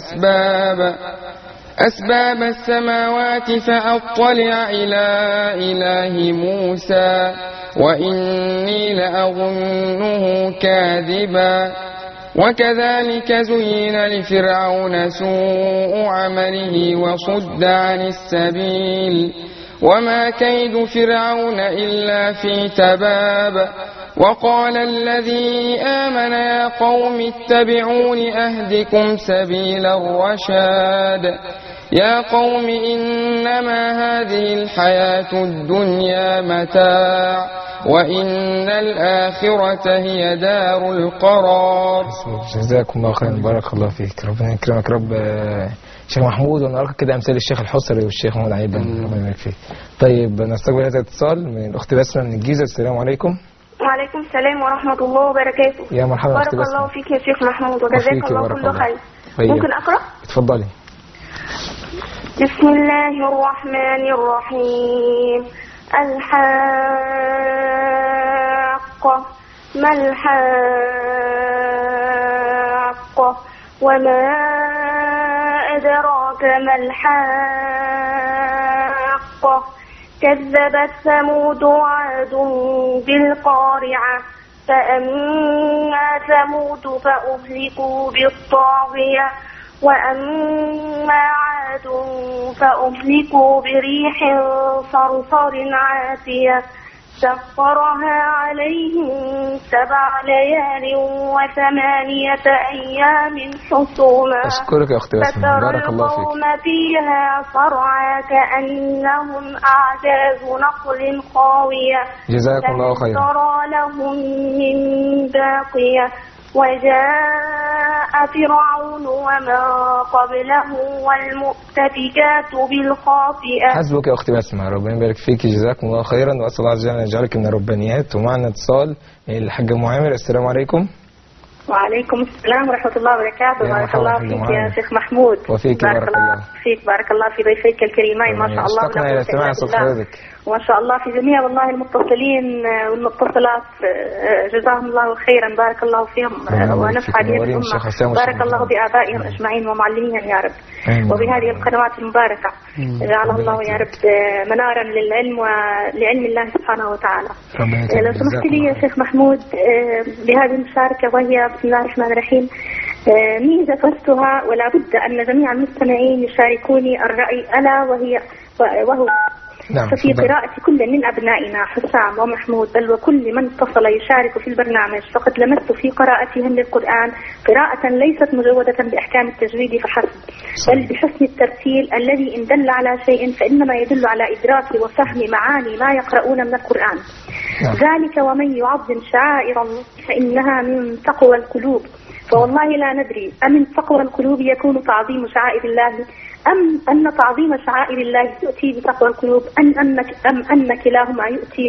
أسباب السماوات فأطلع إلى إله موسى وإني لأظنه كاذبا. وكذلك زين لفرعون سوء عمله وصد عن السبيل وما كيد فرعون إلا في تباب. وقال الذي آمن يا قوم اتبعون أهدكم سبيل الرشاد. يا قوم إنما هذه الحياة الدنيا متاع وإن الآخرة هي دار القرار. جزاكم الله خيرا، بارك الله فيك، ربنا يكرمك رب شيخ محمود، ونراك كده امثال الشيخ الحصري والشيخ محمود عيبا، ربنا يبارك فيك. طيب نستقبل هذا الاتصال من الاخت بسمه من الجيزه. السلام عليكم. وعليكم السلام ورحمة الله وبركاته. يا مرحبا. بارك الله فيك يا شيخ محمود وجزاك الله كل خير. ممكن أقرأ؟ اتفضلي. بسم الله الرحمن الرحيم. الحاقة ما الحاقة وما أدراك ما الحاقة كذبت ثمود وعاد بالقارعة فأما ثمود فأهلكوا بالطاغية وأما عاد فأهلكوا بريح صرصر عاتية سخرها عليهم 7 ليال و8 أيام حسوما أشكرك يا أختي بسمة، بارك الله فيك. القوم فيها صرعى كأنهم أعجاز نخل خاوية جزاكم الله خيرا. ترى لهم من باقية وجاء فرعون ومن قبله والمؤتفكات بالخاطئة. حسبك يا أختي بسمة، ربنا يبارك فيك، جزاكم الله خيرا، وأسأل الله عز وجل أن يجعلك من الربانيات. ومعنا اتصال الحاج معامر. السلام عليكم. وعليكم السلام ورحمة الله وبركاته. بارك الله فيك يا شيخ محمود. وفيك بارك الله فيك، بارك الله في ضيفيك الكريمين، ما شاء الله. اشتقنا إلى استماع صوت حضرتك. وما شاء الله في جميع والله المتصلين والمتصلات، جزاهم الله خيرا، بارك الله فيهم ونفع هذه الأمة، بارك الله بآبائهم أجمعين ومعلميهم يا رب، وبهذه القنوات المباركة جعلها الله يا رب منارا للعلم ولعلم الله سبحانه وتعالى. لو سمحت لي يا شيخ محمود بهذه المشاركة، وهي بسم الله الرحمن الرحيم ميزة ذكرتها ولا بد أن جميع المستمعين يشاركوني الرأي، ألا وهو نعم. ففي قراءة كل من أبنائنا حسام ومحمود بل وكل من اتصل يشارك في البرنامج، فقد لمست في قراءتهم للقرآن قراءة ليست مجودة بأحكام التجويد فحسب، بل بحسن الترتيل الذي إن دل على شيء فإنما يدل على إدراك وفهم معاني ما يقرؤون من القرآن. نعم. ذلك ومن يعظم شعائر الله فإنها من تقوى القلوب، فوالله لا ندري أمن تقوى القلوب يكون تعظيم شعائر الله أم أن تعظيم شعائر الله يؤتي بتقوى القلوب أم أن كلاهما يؤتي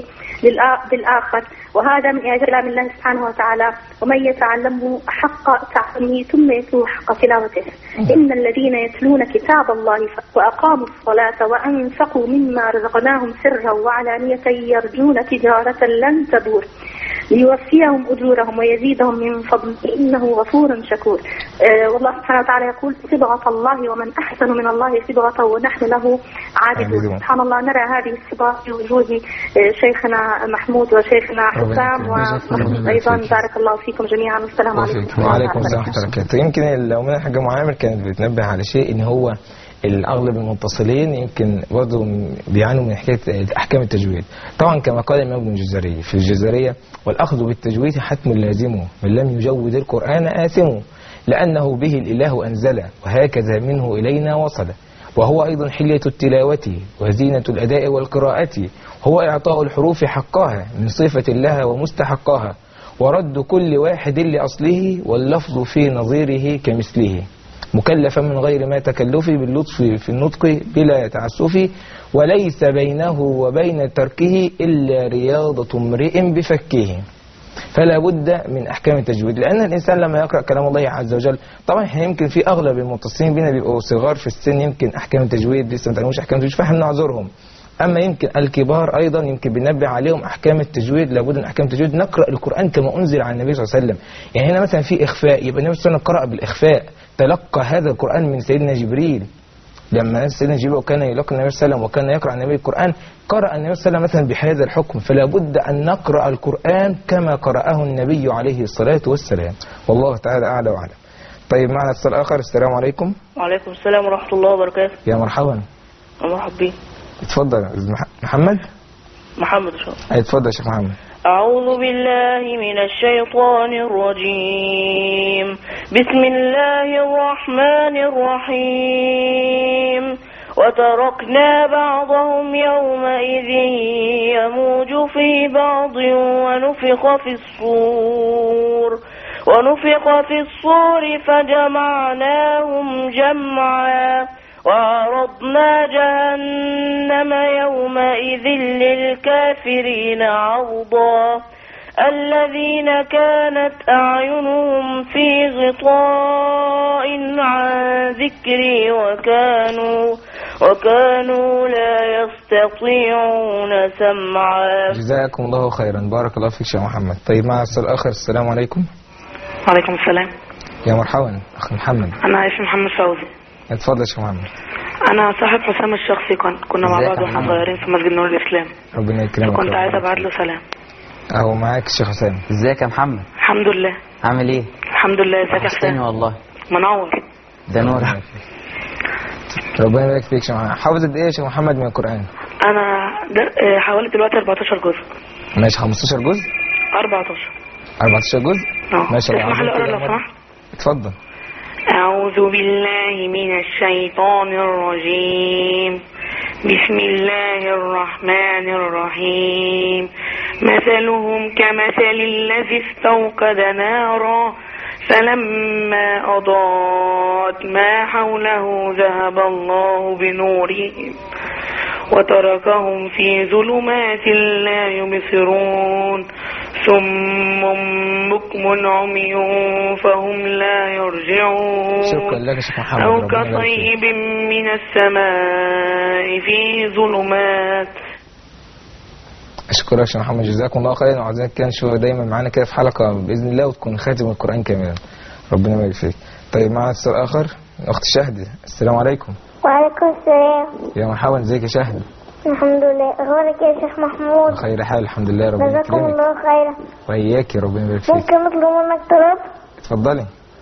بالآخر، وهذا من كلام الله سبحانه وتعالى، ومن يتعلمه حق تعلمه ثم يتلوه حق تلاوته. إن الذين يتلون كتاب الله وأقاموا الصلاة وأنفقوا مما رزقناهم سرا وعلانية يرجون تجارة لن تبور ليوفيهم أجورهم ويزيدهم من فضله إنه غفور شكور. والله سبحانه وتعالى يقول صبغة الله ومن أحسن من الله صبغة ونحن له عابدون. سبحان الله، نرى هذه الصبغة في وجود شيخنا محمود وشيخنا حسام ومحمود أيضا. بارك الله فيكم جميعا والسلام عليكم. وعليكم السلام ورحمة الله وبركاته. يمكن لو من الحاجة معامر كانت بتنبه على شيء، إن هو الأغلب المتصلين يمكن برضه بيعانوا من حكاية أحكام التجويد. طبعا كما قال الإمام ابن الجزري في الجزرية: والأخذ بالتجويد حتم لازمه، من لم يجود القرآن آثمه، لأنه به الإله أنزله وهكذا منه إلينا وصل، وهو أيضا حلية التلاوة وزينة الأداء والقراءة، هو إعطاء الحروف حقها من صفة لها ومستحقها، ورد كل واحد لأصله واللفظ في نظيره كمثله، مكلفا من غير ما تكلف باللطف في النطق بلا تعسف، وليس بينه وبين تركه إلا رياضة امرئ بفكه. فلا بد من أحكام التجويد، لأن الإنسان لما يقرأ كلام الله عز وجل، طبعا احنا يمكن في أغلب المتصلين بنا بيبقوا صغار في السن، يمكن أحكام التجويد لسه ما تعلموش أحكام التجويد، فاحنا نعذرهم. أما يمكن الكبار أيضا يمكن بننبه عليهم أحكام التجويد، لابد من أحكام التجويد. نقرأ القرآن كما أنزل على النبي صلى الله عليه وسلم. يعني هنا مثلا في إخفاء، يبقى النبي صلى الله عليه وسلم قرأ بالإخفاء، تلقى هذا القرآن من سيدنا جبريل. لما سيدنا جبريل كان يلقى النبي صلى الله عليه وسلم وكان يقرأ النبي القرآن، قرأ النبي صلى الله عليه وسلم مثلا بهذا الحكم، فلا بد أن نقرأ القرآن كما قرأه النبي عليه الصلاة والسلام، والله تعالى أعلى وأعلم. طيب معنا اتصال آخر. السلام عليكم. وعليكم السلام ورحمة الله وبركاته. يا مرحبا. مرحبا بك. اتفضل محمد. محمد إن شاء الله. اتفضل يا شيخ محمد. أعوذ بالله من الشيطان الرجيم. بسم الله الرحمن الرحيم. وتركنا بعضهم يومئذ يموج في بعض ونفخ في الصور فجمعناهم جمعا وعرضنا جهنم يومئذ للكافرين عرضا الذين كانت أعينهم في غطاء عن ذكري وكانوا لا يستطيعون سمعا. جزاكم الله خيرا، بارك الله فيك يا محمد. طيب مع السؤال الآخر. السلام عليكم. وعليكم السلام. يا مرحبا أخي محمد. أنا اسمي محمد فوزي. اتفضل يا شيخ محمد. أنا صاحب حسام الشخصي، كنا مع بعض واحنا صغيرين في مسجد نور الإسلام. ربنا يكرمك. كنت عايز أبعت له سلام. أهو معاك الشيخ حسام. ازيك يا محمد؟ الحمد لله. عامل ايه؟ الحمد لله. ازيك يا حسام؟ والله منور. ده نور. ربنا يبارك فيك يا شيخ محمد. حافظ قد ايه يا شيخ محمد من القرآن؟ أنا حوالي دلوقتي 14 جزء. ماشي. 15 جزء؟ 14 جزء؟ ما شاء الله. اسمح لي أقرأ لو سمحت؟ اتفضل. أعوذ بالله من الشيطان الرجيم. بسم الله الرحمن الرحيم. مثلهم كمثل الذي استوقد نارا فلما أضاءت ما حوله ذهب الله بنورهم وتركهم في ظلمات لا يبصرون ثم بكم عمي فهم لا يرجعون. شكرا لك يا شيخ محمد. أو كصيب من السماء فيه ظلمات. أشكرك يا شيخ محمد، جزاكم الله خيرا. وعايزينك كده نشوف دايما معانا كده في حلقة بإذن الله وتكون خاتم القرآن كاملا. ربنا يبارك فيك. طيب معنا اتصال آخر. أخت شهد. السلام عليكم. وعليكم السلام. يا مرحبا. ازيك يا شهد؟ الحمد لله. أخبارك يا شيخ محمود؟ بخير حال الحمد لله. ربنا يكرمك. جزاكم الله خيرا. وإياك يا ربنا يبارك فيك. ممكن نطلب منك طلب؟ اتفضلي.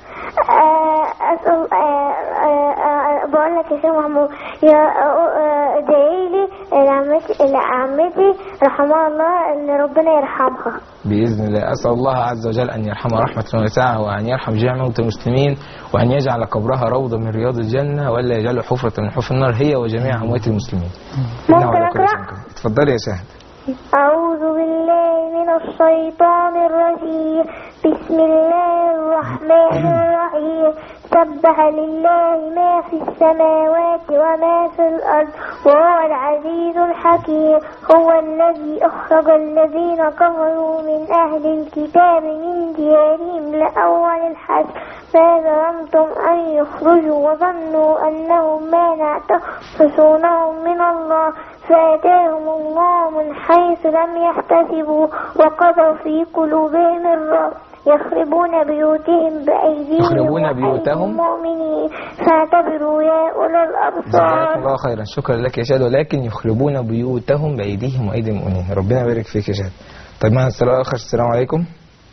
أسأل بقول لك يا شيخ محمود، يا ادعي لي لعمتي رحمها الله ان ربنا يرحمها بإذن الله. أسأل الله عز وجل أن يرحمها رحمة واسعة، وأن يرحم جميع موتى المسلمين، وأن يجعل قبرها روضة من رياض الجنة، ولا يجعله حفرة من حفر النار هي وجميع أموات المسلمين. ممكن أقرأ؟ اتفضلي يا شهد. أعوذ بالله من الشيطان الرجيم. بسم الله الرحمن الرحيم. سبح لله ما في السماوات وما في الأرض وهو العزيز الحكيم. هو الذي أخرج الذين كفروا من أهل الكتاب من ديارهم لأول الحشر ما ظننتم أن يخرجوا وظنوا أنهم مانعتهم حصونهم من الله فأتاهم الله من حيث لم يحتسبوا وقذف في قلوبهم الرعب يخربون بيوتهم بأيديهم المؤمنين فاعتبروا يا أولي الأبصار. جزاك الله خيرا. شكرا لك يا شهد. ولكن يخربون بيوتهم بأيديهم وأيدي المؤمنين. ربنا يبارك فيك يا شهد. طيب معنا السؤال الآخر. السلام عليكم.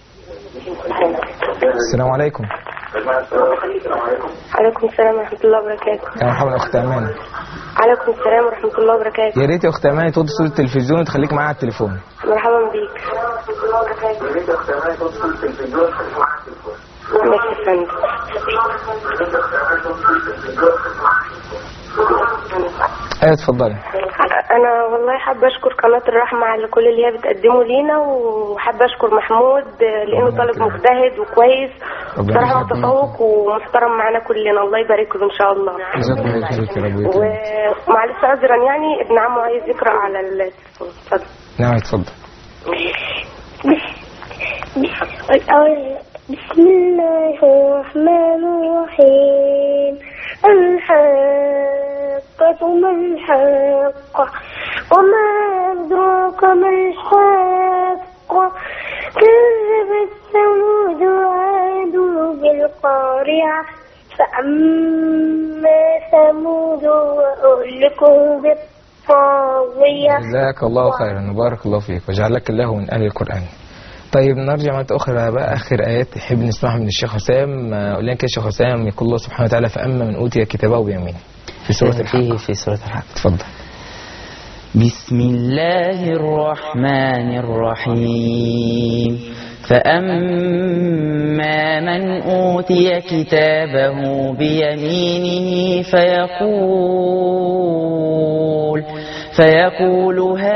السلام عليكم. عليكم السلام ورحمة الله وبركاته. يا مرحبا أخت أمان. عليكم السلام ورحمة الله وبركاته. يا ريت يا أخت أمان توطي صوت التلفزيون وتخليك معايا على التليفون. مرحبا بيك. يا ريت يا أخت أمان توطي صوت التلفزيون وتخليك معايا على التليفون. ماشي يا فندم. ايوه اتفضلي. انا والله حابه اشكر قناه الرحمه على كل اللي هي بتقدمه لينا، وحابه اشكر محمود لانه طالب مجتهد وكويس بصراحه متفوق ومحترم معانا كلنا. الله يبارك له ان شاء الله. ومعلش عذرا يعني ابن عمه عايز يقرا على التليفون. اتفضل. نعم اتفضل. بسم الله الرحمن الرحيم. الحاقة ما الحاقة وما أدراك ما الحاقة كذبت ثمود وعاد بالقارعة فأما ثمود وأهلكوا بالطاغية. جزاك الله خيرا وبارك الله فيك وجعلك الله من أهل القرآن. طيب نرجع مرة أخرى بقى آخر آيات نحب نسمعها من الشيخ حسام. قول لنا كده الشيخ حسام. يقول الله سبحانه وتعالى فأما من أوتي كتابه بيمينه في سورة الحق. في سورة الحق. اتفضل. بسم الله الرحمن الرحيم. فأما من أوتي كتابه بيمينه فيقول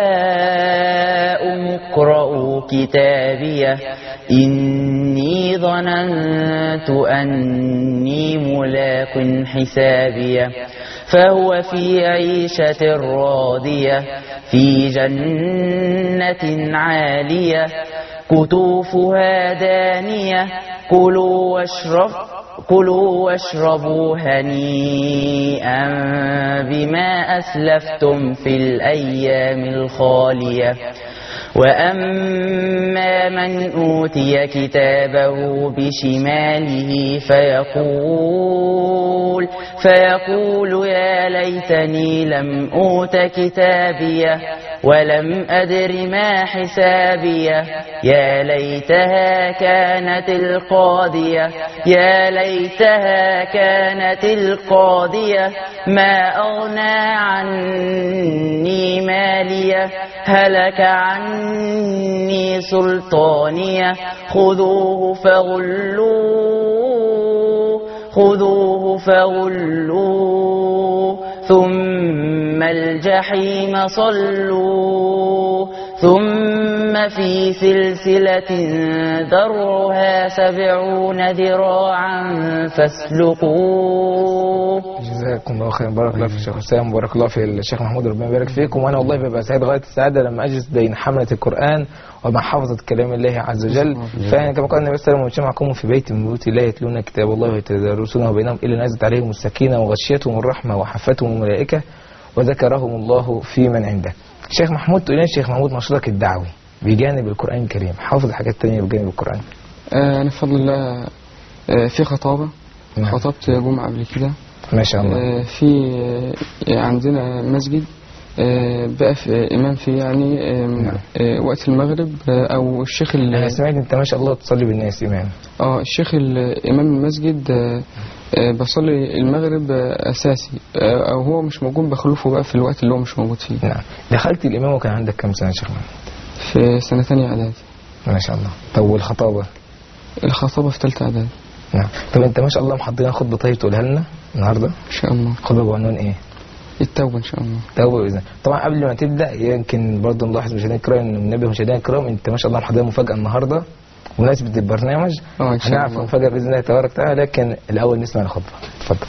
هاؤم اقرءوا كتابيه إني ظننت أني ملاق حسابيه فهو في عيشة راضية في جنة عالية قطوفها دانية كلوا واشربوا هنيئا بما أسلفتم في الأيام الخالية وأما من أوتي كتابه بشماله فيقول يا ليتني لم أوت كتابيه ولم أدر ما حسابيه يا ليتها كانت القاضية ما أغنى عني ماليه هلك عني سلطانيه خذوه فغلوه ثم الجحيم صلوه ثم في سلسلة درعها 70 ذراعا فاسلكوه. جزاكم الله خيرا. بارك الله في الشيخ حسام وبارك الله في الشيخ محمود، ربنا يبارك فيكم. وانا والله ببقى سعيد غايه السعاده لما اجلس بين حمله القران ومع حفظه كلام الله عز وجل. فكما قال النبي صلى الله عليه وسلم: وجمعكم في بيت من بيوت الله يتلون كتاب الله ويتدارسونه بينهم الا نزلت عليهم السكينه وغشيتهم الرحمه وحفتهم الملائكه وذكرهم الله في من عنده. الشيخ محمود، تقول لنا الشيخ محمود نشاطك الدعوي بجانب القرآن الكريم، حافظ حاجات تانية بجانب القرآن؟ أنا بفضل الله في خطابة، خطبت جمعة قبل كده ما شاء الله. في عندنا مسجد بقى في إمام فيه يعني وقت المغرب أو الشيخ أنا سمعت أنت ما شاء الله تصلي بالناس إمام. الشيخ إمام المسجد بصلي المغرب أساسي، أو هو مش موجود بخلفه بقى في الوقت اللي هو مش موجود فيه. نعم. دخلت الإمام وكان عندك كم سنة يا شيخ محمد؟ في سنة 2 إعدادي. ما شاء الله. طب والخطابة؟ الخطابة في 3 إعدادي. نعم. طب أنت ما شاء الله محضرين خطبة طيب تقولها لنا النهاردة؟ إن شاء الله. خطبة بعنوان إيه؟ التوبة إن شاء الله. التوبة بإذن. طبعا قبل ما تبدأ يمكن برضه نلاحظ مشاهدينا الكرام إن النبي مشاهدينا الكرام أنت ما شاء الله محضرين مفاجأة النهاردة بمناسبة البرنامج. هنعرف مفاجأة بإذن الله تبارك وتعالى، لكن الأول نسمع الخطبة. اتفضل.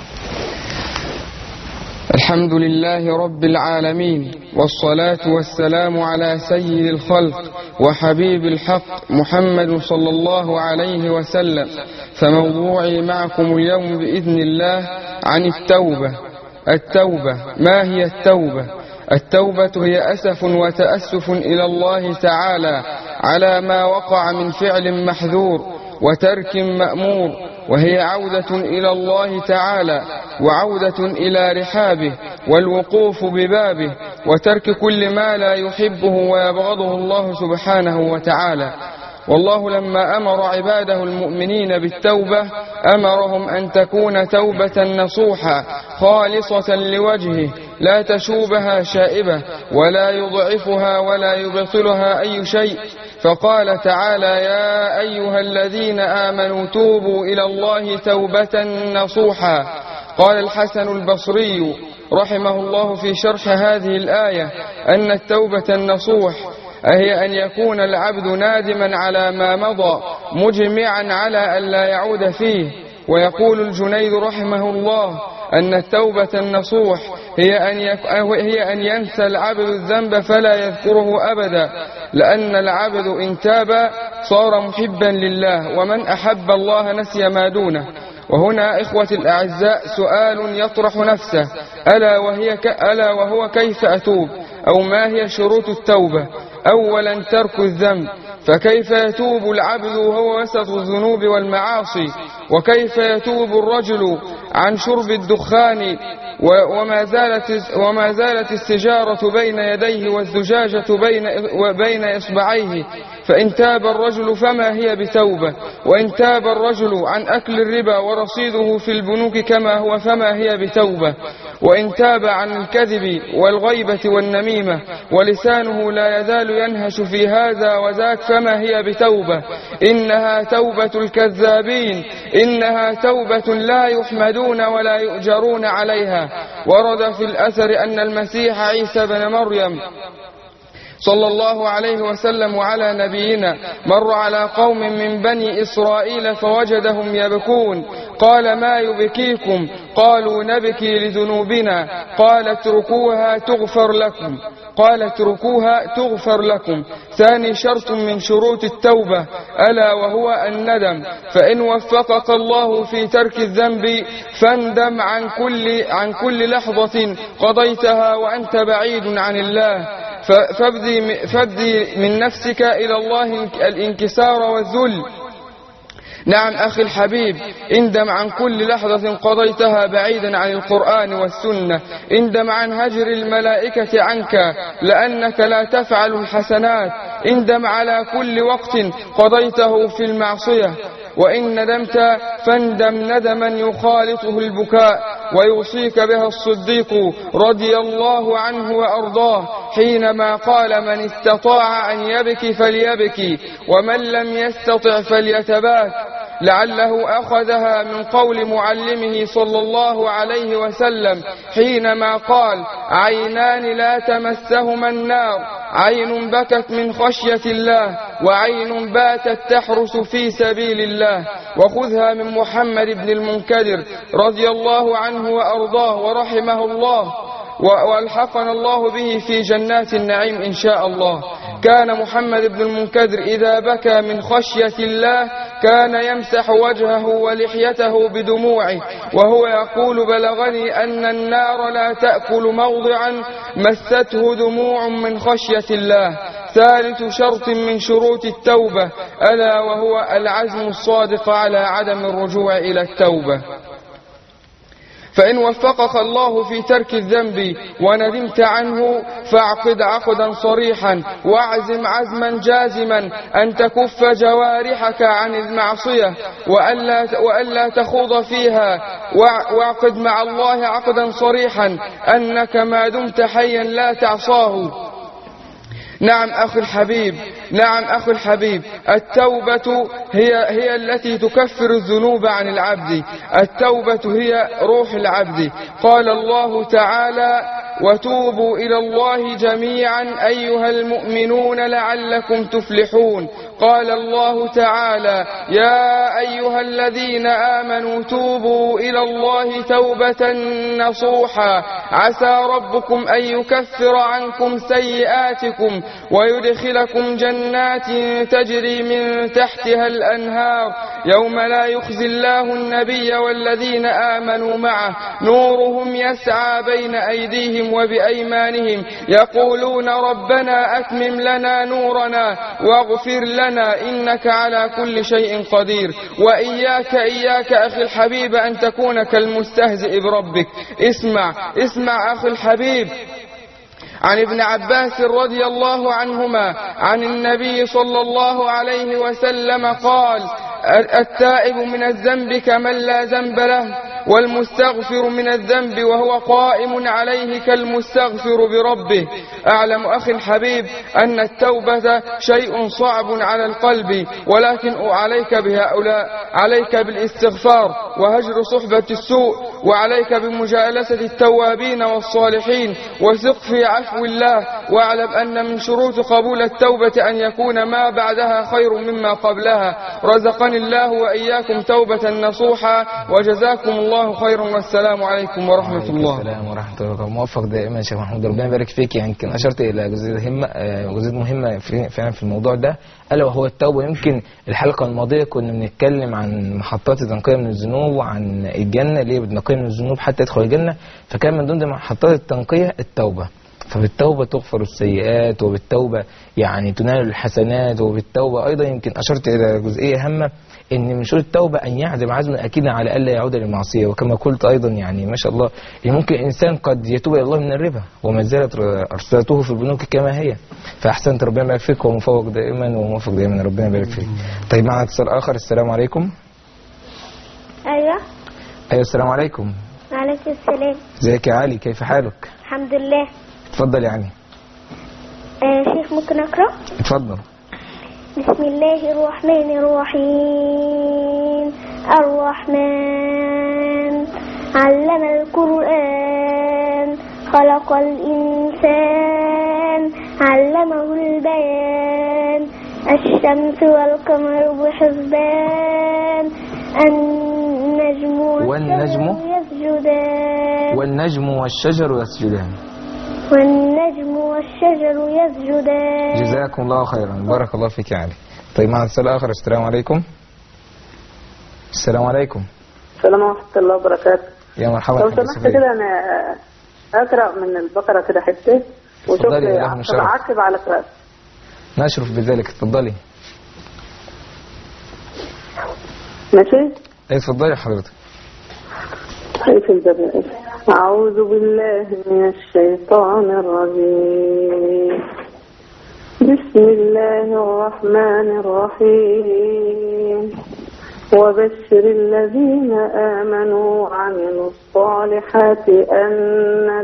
الحمد لله رب العالمين، والصلاة والسلام على سيد الخلق وحبيب الحق محمد صلى الله عليه وسلم. فموضوعي معكم اليوم بإذن الله عن التوبة. ما هي التوبة؟ التوبة هي أسف وتأسف إلى الله تعالى على ما وقع من فعل محذور وترك مأمور، وهي عودة إلى الله تعالى وعودة إلى رحابه والوقوف ببابه وترك كل ما لا يحبه ويبغضه الله سبحانه وتعالى. والله لما أمر عباده المؤمنين بالتوبة أمرهم أن تكون توبة نصوحا خالصة لوجهه لا تشوبها شائبة ولا يضعفها ولا يبطلها أي شيء. فقال تعالى: يا أيها الذين آمنوا توبوا إلى الله توبة نصوحا. قال الحسن البصري رحمه الله في شرح هذه الآية أن التوبة النصوح هي أن يكون العبد نادما على ما مضى مجمعا على أن لا يعود فيه. ويقول الجنيد رحمه الله أن التوبة النصوح هي أن ينسى العبد الذنب فلا يذكره أبدا، لأن العبد إن تاب صار محبا لله، ومن أحب الله نسي ما دونه. وهنا إخوة الأعزاء سؤال يطرح نفسه، ألا وهو كيف أتوب؟ أو ما هي شروط التوبة؟ أولا ترك الذنب، فكيف يتوب العبد وهو وسط الذنوب والمعاصي؟ وكيف يتوب الرجل عن شرب الدخان وما زالت السجارة بين يديه والزجاجة بين إصبعيه؟ فإن تاب الرجل فما هي بتوبة؟ وإن تاب الرجل عن أكل الربا ورصيده في البنوك كما هو فما هي بتوبة؟ وإن تاب عن الكذب والغيبة والنميمة ولسانه لا يزال ينهش في هذا وذاك فما هي بتوبة؟ إنها توبة الكذابين، إنها توبة لا يحمدون ولا يؤجرون عليها. ورد في الأثر أن المسيح عيسى بن مريم صلى الله عليه وسلم وعلى نبينا مر على قوم من بني إسرائيل فوجدهم يبكون، قال ما يبكيكم؟ قالوا نبكي لذنوبنا. قال اتركوها تغفر لكم. ثاني شرط من شروط التوبة ألا وهو الندم، فإن وفقك الله في ترك الذنب فاندم عن كل لحظة قضيتها وأنت بعيد عن الله، فابدي من نفسك إلى الله الانكسار والذل. نعم أخي الحبيب، اندم عن كل لحظة قضيتها بعيدا عن القرآن والسنة، اندم عن هجر الملائكة عنك لأنك لا تفعل الحسنات، اندم على كل وقت قضيته في المعصية، وإن ندمت فاندم ندما يخالطه البكاء، ويوصيك بها الصديق رضي الله عنه وأرضاه حينما قال من استطاع أن يبكي فليبكي ومن لم يستطع فليتباك، لعله أخذها من قول معلمه صلى الله عليه وسلم حينما قال عينان لا تمسهما النار، عين بكت من خشية الله وعين باتت تحرس في سبيل الله. وخذها من محمد بن المنكدر رضي الله عنه وأرضاه ورحمه الله والحقنا الله به في جنات النعيم إن شاء الله. كان محمد بن المنكدر إذا بكى من خشية الله كان يمسح وجهه ولحيته بدموعه وهو يقول بلغني أن النار لا تأكل موضعا مسته دموع من خشية الله. ثالث شرط من شروط التوبة ألا وهو العزم الصادق على عدم الرجوع إلى التوبة. فإن وفقك الله في ترك الذنب وندمت عنه فاعقد عقدا صريحا واعزم عزما جازما أن تكف جوارحك عن المعصية وألا تخوض فيها، واعقد مع الله عقدا صريحا أنك ما دمت حيا لا تعصاه. نعم أخي الحبيب، التوبة هي التي تكفر الذنوب عن العبد، التوبة هي روح العبد. قال الله تعالى وتوبوا إلى الله جميعا أيها المؤمنون لعلكم تفلحون. قال الله تعالى يا أيها الذين آمنوا توبوا إلى الله توبة نصوحا عسى ربكم أن يكفر عنكم سيئاتكم ويدخلكم جنات تجري من تحتها الأنهار يوم لا يخزي الله النبي والذين آمنوا معه نورهم يسعى بين أيديهم وبأيمانهم يقولون ربنا أتمم لنا نورنا واغفر لنا إنك على كل شيء قدير. وإياك أخي الحبيب أن تكون كالمستهزئ بربك. اسمع أخي الحبيب، عن ابن عباس رضي الله عنهما عن النبي صلى الله عليه وسلم قال التائب من الذنب كمن لا ذنب له والمستغفر من الذنب وهو قائم عليه كالمستغفر بربه. أعلم أخي الحبيب أن التوبة شيء صعب على القلب، ولكن عليك بالاستغفار وهجر صحبة السوء، وعليك بمجالسة التوابين والصالحين، وثق في عفو الله، واعلم أن من شروط قبول التوبة أن يكون ما بعدها خير مما قبلها. رزقني الله وإياكم توبة نصوحا، وجزاكم الله خيرا، والسلام عليكم ورحمة الله. السلام ورحمة الله. موفق دائما يا شيخ محمود، ربنا يبارك فيك. يمكن أشرت إلى جزئية مهمة فعلا في الموضوع ده، ألا وهو التوبة. يمكن الحلقة الماضية كنا بنتكلم عن محطات التنقية من الذنوب وعن الجنة اللي بتنقي من الذنوب حتى يدخل الجنة، فكان من ضمن محطات التنقية التوبة. فبالتوبة تغفر السيئات، وبالتوبة يعني تنال الحسنات، وبالتوبة أيضا يمكن أشرت إلى جزئية هامة إن من شروط التوبة أن يعزم عزما أكيدا على ألا يعود للمعصية. وكما قلت أيضا يعني ما شاء الله ممكن الإنسان قد يتوب إلى الله من الربا وما زالت أرصدته في البنوك كما هي. فأحسنت، ربنا يبارك فيك، ومفوق دائما وموفق دائما، ربنا يبارك فيك. طيب معنا اتصال آخر. السلام عليكم. أيوة السلام عليكم. وعليكم السلام. ازيك يا علي، كيف حالك؟ الحمد لله. اتفضل يا علي. شيخ ممكن أقرأ؟ اتفضل. بسم الله الرحمن الرحيم. الرحمن علم القرآن خلق الإنسان علمه البيان الشمس والقمر بحسبان النجم والشجر يسجدان والنجم والشجر يسجدان والنجم والشجر يسجدان. جزاكم الله خيرا، بارك الله فيك يا علي. طيب معنا اتصال آخر. السلام عليكم. السلام عليكم. السلام ورحمة الله وبركاته. يا مرحبا. لو سمحت كده أنا أقرأ من البقرة كده حتة وشوف أعقب على قراءة. نشرف بذلك، اتفضلي. ماشي؟ اتفضلي حضرتك. أعوذ بالله من الشيطان الرجيم. بسم الله الرحمن الرحيم. وبشر الذين آمنوا وعملوا الصالحات أن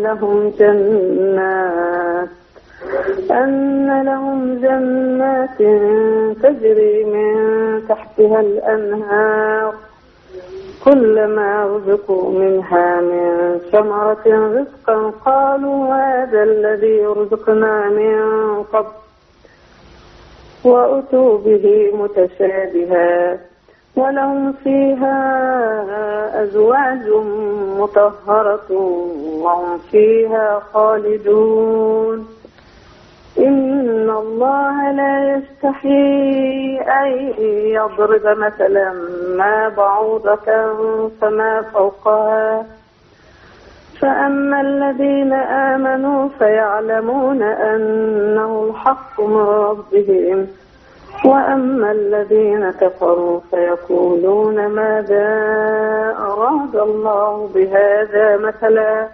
لهم جنات تجري من تحتها الأنهار كلما رزقوا منها من ثمرة رزقا قالوا هذا الذي رزقنا من قبل وأتوا به متشابها ولهم فيها أزواج مطهرة وهم فيها خالدون. إن الله لا يستحيي أن يضرب مثلا ما بعوضة فما فوقها فأما الذين آمنوا فيعلمون أنه الحق من ربهم وأما الذين كفروا فيقولون ماذا أراد الله بهذا مثلا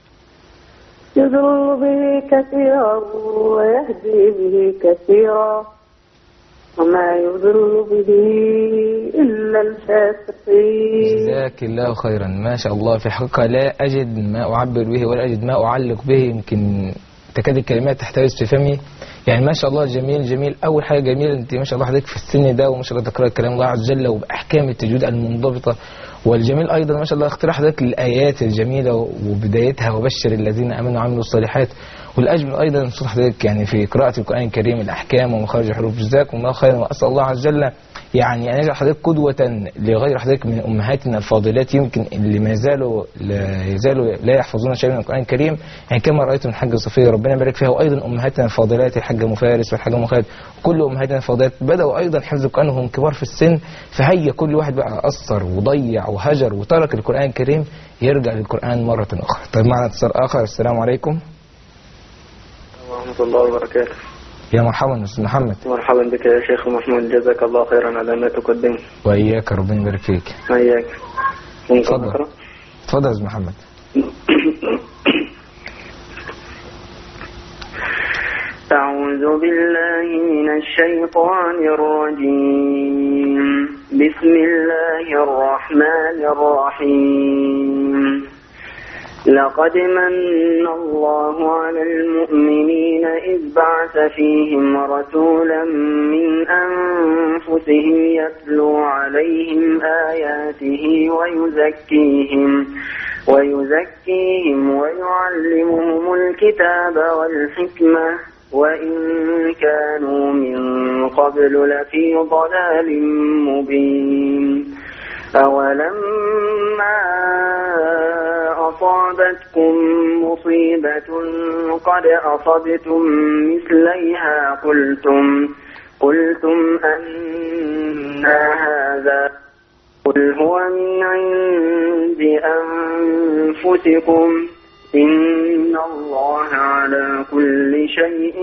يضل به كثيرا ويهدي به كثيرا وما يضل به إلا الفاسقين. جزاك الله خيرا، ما شاء الله. في الحقيقة لا أجد ما أعبر به ولا أجد ما أعلق به، يمكن تكاد الكلمات تحتويز في فمي. يعني ما شاء الله جميل جميل. أول حاجة جميل أنت ما شاء الله حضرتك في السن ده وما شاء الله تقرأ كلام الله عز وجل وبأحكام التجويد المنضبطة. والجميل أيضا ما شاء الله اختراع حضرتك للآيات الجميلة وبدايتها وبشر الذين آمنوا وعملوا الصالحات. والأجمل أيضا صوت حضرتك يعني في قراءة القرآن الكريم الأحكام ومخارج الحروف. جزاكم الله خيرا، وأسأل الله عز وجل يعني أن يجعل حضرتك قدوة لغير حضرتك من أمهاتنا الفاضلات يمكن اللي ما يزالوا لا يحفظون شيئا من القرآن الكريم، يعني كما رأيتم الحاجة صفية ربنا يبارك فيها، وأيضا أمهاتنا الفاضلات الحاجة مفارس والحاجة مخالد وكل أمهاتنا الفاضلات بدأوا أيضا حفظ القرآن وهم كبار في السن. فهيا كل واحد بقى أثر وضيع وهجر وترك القرآن الكريم يرجع للقرآن مرة أخرى. طيب معنا اتصال آخر. السلام عليكم ورحمة الله وبركاته. يا مرحبا أستاذ محمد. مرحبا بك يا شيخ محمود، جزاك الله خيرا على ما تقدمه. وإياك، ربنا يبارك فيك. وإياك. اتفضل اتفضل يا أستاذ محمد. أعوذ بالله من الشيطان الرجيم. بسم الله الرحمن الرحيم. لقد من الله على المؤمنين إذ بعث فيهم رسولا من أنفسهم يتلو عليهم آياته ويزكيهم ويعلمهم الكتاب والحكمة وإن كانوا من قبل لفي ضلال مبين. أولما أصابتكم مصيبة قد أصبتم مثليها قلتم أن هذا قل هو من عند أنفسكم إن الله على كل شيء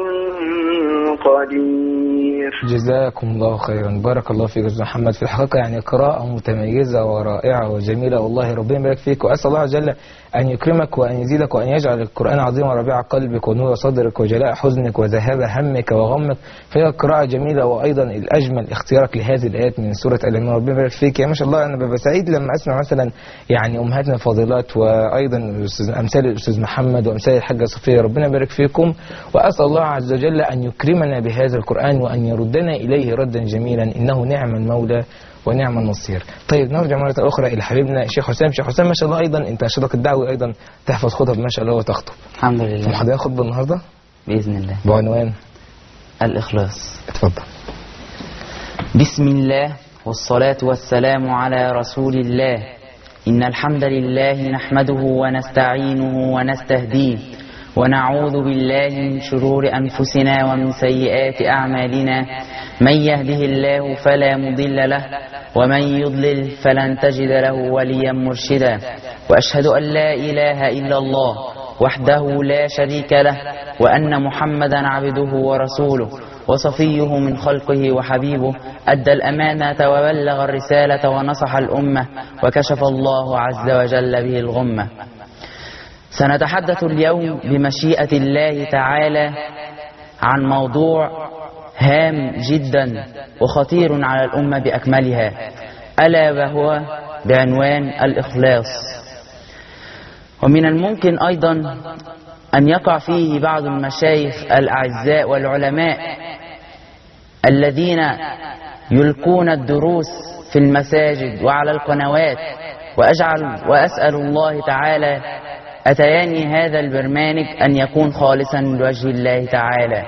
قدير. جزاكم الله خيرا، بارك الله فيك أستاذ محمد. في الحقيقة يعني قراءة متميزة ورائعة وجميلة، والله ربنا يبارك فيك، وأسأل الله عز وجل أن يكرمك وأن يزيدك وأن يجعل القرآن عظيما ربيع قلبك ونور صدرك وجلاء حزنك وذهاب همك وغمك. فهي قراءة جميلة، وأيضا الأجمل اختيارك لهذه الآيات من سورة آل عمران. ربنا يبارك فيك. يعني ما شاء الله أنا ببقى سعيد لما أسمع مثلا يعني أمهاتنا الفاضلات وأيضا أمثال الأستاذ محمد وأمثال الحاجة صفية، ربنا يبارك فيكم. وأسأل الله عز وجل أن يكرمنا بهذا القرآن وأن يردنا إليه ردا جميلا، إنه نعم المولى ونعم النصير. طيب نرجع مرة أخرى إلى حبيبنا الشيخ حسام. شيخ حسام ما شاء الله أيضا أنت أشرك الدعوة أيضا تحفظ خطب ما شاء الله وتخطب. الحمد لله. محضر خطبة النهاردة؟ بإذن الله. بعنوان الإخلاص. اتفضل. بسم الله والصلاة والسلام على رسول الله. إن الحمد لله نحمده ونستعينه ونستهديه ونعوذ بالله من شرور أنفسنا ومن سيئات أعمالنا. من يهده الله فلا مضل له ومن يضلل فلن تجد له وليا مرشدا. وأشهد أن لا إله إلا الله وحده لا شريك له وأن محمدا عبده ورسوله وصفيه من خلقه وحبيبه. أدى الأمانة وبلغ الرسالة ونصح الأمة وكشف الله عز وجل به الغمة. سنتحدث اليوم بمشيئة الله تعالى عن موضوع هام جدا وخطير على الأمة بأكملها، ألا وهو بعنوان الإخلاص. ومن الممكن أيضا أن يقع فيه بعض المشايخ الأعزاء والعلماء الذين يلقون الدروس في المساجد وعلى القنوات، وأسأل الله تعالى أتياني هذا البرنامج أن يكون خالصا لوجه الله تعالى.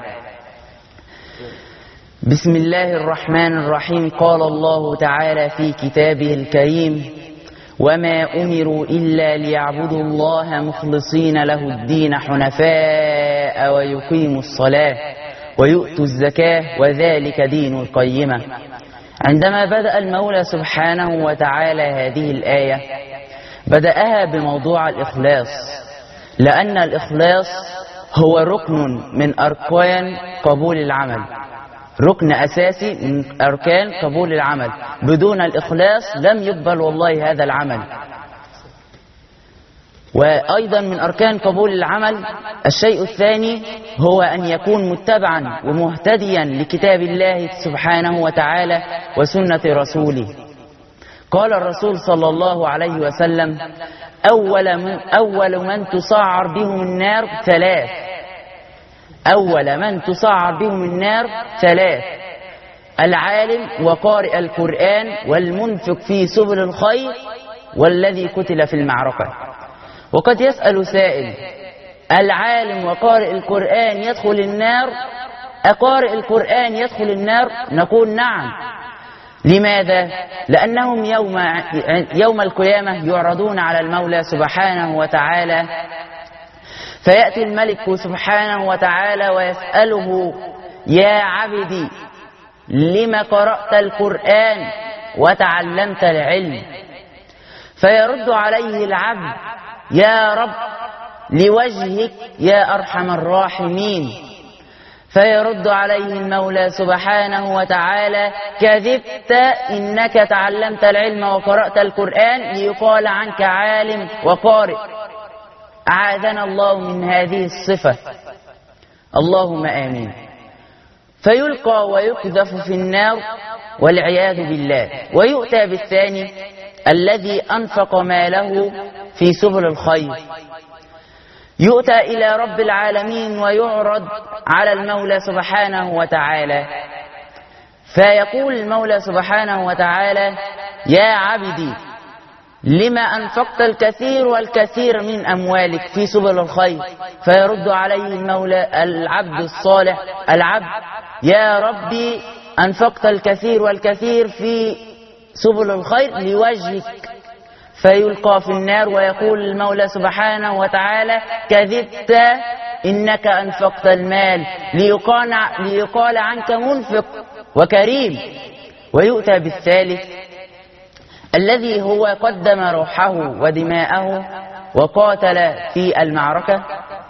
بسم الله الرحمن الرحيم. قال الله تعالى في كتابه الكريم: وما أمروا إلا ليعبدوا الله مخلصين له الدين حنفاء ويقيموا الصلاة ويؤتوا الزكاة وذلك دين القيمة. عندما بدأ المولى سبحانه وتعالى هذه الآية بدأها بموضوع الإخلاص، لأن الإخلاص هو ركن من أركان قبول العمل، ركن أساسي من أركان قبول العمل. بدون الإخلاص لم يقبل والله هذا العمل. وأيضا من أركان قبول العمل الشيء الثاني هو أن يكون متبعا ومهتديا لكتاب الله سبحانه وتعالى وسنة رسوله. قال الرسول صلى الله عليه وسلم: أول من تسعر بهم النار ثلاث. أول من تسعر بهم النار ثلاث: العالم وقارئ القرآن والمنفق في سبل الخير والذي قتل في المعركة. وقد يسأل سائل: العالم وقارئ القرآن يدخل النار؟ أقارئ القرآن يدخل النار؟ نقول نعم. لماذا؟ لأنهم يوم القيامة يعرضون على المولى سبحانه وتعالى، فيأتي الملك سبحانه وتعالى ويسأله: يا عبدي لم قرأت القرآن وتعلمت العلم؟ فيرد عليه العبد: يا رب لوجهك يا أرحم الراحمين. فيرد عليه المولى سبحانه وتعالى: كذبت، إنك تعلمت العلم وقرأت القرآن ليقال عنك عالم وقارئ. أعاذنا الله من هذه الصفة، اللهم آمين. فيلقى ويقذف في النار والعياذ بالله. ويؤتى بالثاني الذي أنفق ماله في سبل الخير، يؤتى إلى رب العالمين ويعرض على المولى سبحانه وتعالى، فيقول المولى سبحانه وتعالى: يا عبدي لما أنفقت الكثير والكثير من أموالك في سبل الخير؟ فيرد عليه المولى العبد الصالح: العبد يا ربي أنفقت الكثير والكثير في سبل الخير لوجهك. فيلقى في النار ويقول المولى سبحانه وتعالى: كذبت، إنك أنفقت المال ليقال عنك منفق وكريم. ويؤتى بالثالث الذي هو قدم روحه ودماءه وقاتل في المعركة،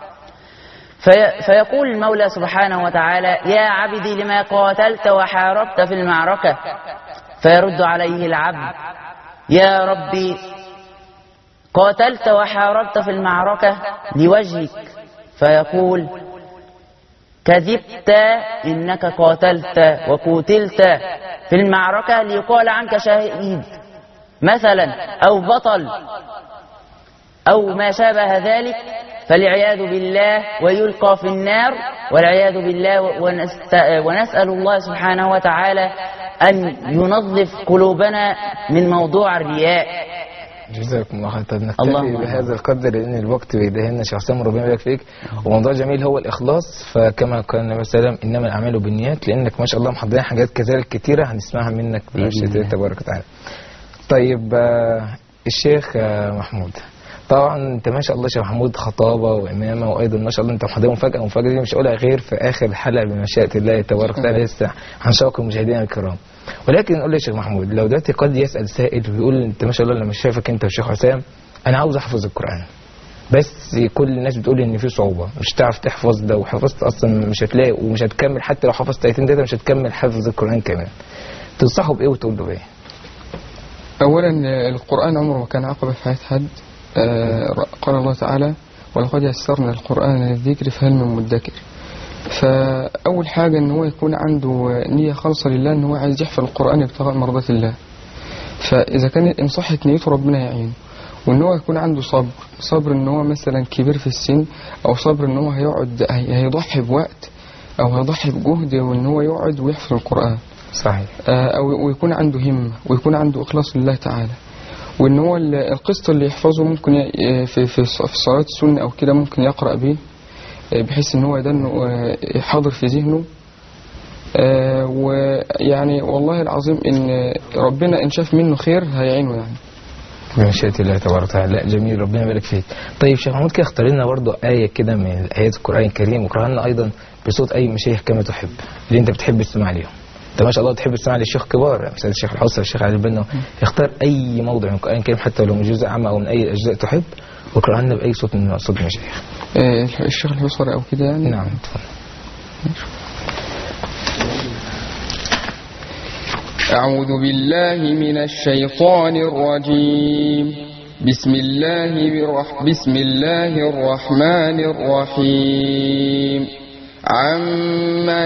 فيقول المولى سبحانه وتعالى: يا عبدي لما قاتلت وحاربت في المعركة؟ فيرد عليه العبد: يا ربي قاتلت وحاربت في المعركة لوجهك. فيقول: كذبت، إنك قاتلت وقتلت في المعركة ليقال عنك شهيد مثلا أو بطل أو ما شابه ذلك، فالعياذ بالله. ويلقى في النار والعياذ بالله. ونسأل الله سبحانه وتعالى أن ينظف قلوبنا من موضوع الرياء، جزاكم الله خير. طب نكتفي بهذا القدر لان الوقت بيدهنا. شيخ حسام ربنا يبارك فيك. وموضوع جميل هو الاخلاص، فكما قال النبي صلى الله عليه وسلم انما الاعمال بالنيات، لانك ما شاء الله محضرين حاجات كذلك كثيره هنسمعها منك بمشيئة الله تبارك وتعالى. طيب الشيخ محمود، طبعا انت ما شاء الله شيخ محمود خطابه وامامه، وايضا ما شاء الله انت محضر مفاجاه. المفاجاه دي مش هقولها غير في اخر الحلقه بمشيئه الله تبارك وتعالى لسه هنشوق المشاهدين الكرام. ولكن نقول يا شيخ محمود، لو دلوقتي قد يسال سائل ويقول انت ما شاء الله لما شايفك انت والشيخ حسام انا عاوز احفظ القران، بس كل الناس بتقول ان في صعوبه، مش هتعرف تحفظ ده، وحفظت اصلا مش هتلاقي ومش هتكمل، حتى لو حفظت ايتين ده مش هتكمل حفظ القران كامل، تنصحه بايه وتقول له ايه؟ اولا القران عمره ما كان عقبه في حياه حد. قال الله تعالى ولقد يسرنا القرآن للذكر فهل من مدكر. فأول حاجة ان هو يكون عنده نية خالصة لله، ان هو عايز يحفظ القرآن ابتغاء مرضات الله. فإذا كان إن صحت نيته ربنا يعينه. وان هو يكون عنده صبر ان هو مثلا كبير في السن، او صبر ان هو هيضحي بوقت او هيضحي بجهد وان هو يقعد ويحفظ القرآن. صحيح. او ويكون عنده همة ويكون عنده إخلاص لله تعالى. وان هو القسط اللي يحفظه ممكن في صلاة السنة او كده ممكن يقرأ به، بحيث ان هو ده حاضر في ذهنه. ويعني والله العظيم ان ربنا ان شاف منه خير هيعينه يعني بمشيئة الله تبارك وتعالى. لا جميل، ربنا يبارك فيك. طيب شيخ محمود كده اختار لنا برضه آية كده من آيات القرآن الكريم، واقراها لنا أيضا بصوت أي مشايخ كما تحب اللي أنت بتحب تسمع ليهم. أنت ما شاء الله تحب تسمع للشيخ كبار مثل الشيخ الحوصي والشيخ علي البنا. اختار أي موضع من القرآن الكريم حتى لو من جزء عام أو من أي الأجزاء تحب، واقراها لنا بأي صوت من صوت المشايخ. الشيخ الحوصي أو كده يعني. نعم اتفضل. أعوذ بالله من الشيطان الرجيم. بسم الله الرحمن الرحيم. عما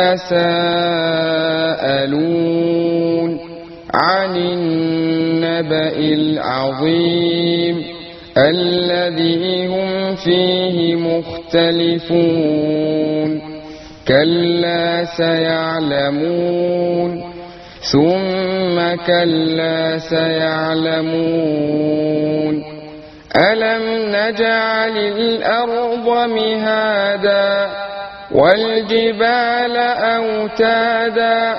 يتساءلون عن النبأ العظيم الذي هم فيه مختلفون. كلا سيعلمون ثم كلا سيعلمون. ألم نجعل الأرض مهادا والجبال أوتادا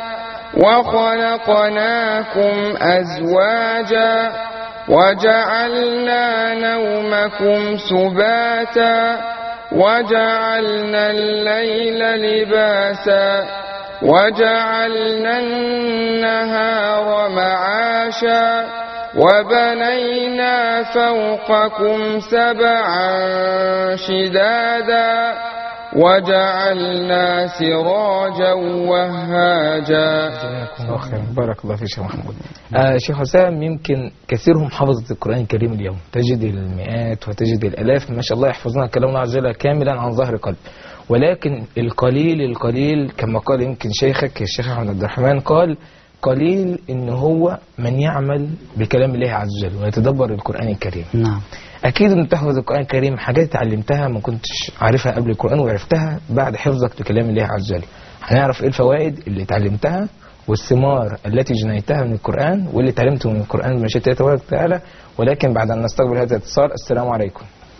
وخلقناكم أزواجا وجعلنا نومكم سباتا وجعلنا الليل لباسا وجعلنا النهار معاشا وبنينا فوقكم سبعا شدادا وجعلنا سراجا وهاجا. بارك الله فيك شيخ محمود. شيخ حسام، يمكن كثيرهم حفظت القرآن الكريم اليوم، تجد المئات وتجد الآلاف ما شاء الله يحفظون كلام الله عز وجل كاملا عن ظهر قلب، ولكن القليل كما قال يمكن شيخك الشيخ أحمد عبد الرحمن، قال قليل إن هو من يعمل بكلام الله عز وجل ويتدبر القرآن الكريم. نعم. أكيد أن تحفظ القرآن الكريم حاجات اتعلمتها ما كنتش عارفها قبل القرآن وعرفتها بعد حفظك لكلام الله عز وجل. هنعرف إيه الفوائد اللي اتعلمتها والثمار التي جنيتها من القرآن واللي اتعلمته من القرآن بمشيئة الله تبارك وتعالى، ولكن بعد أن نستقبل هذا الاتصال. السلام عليكم.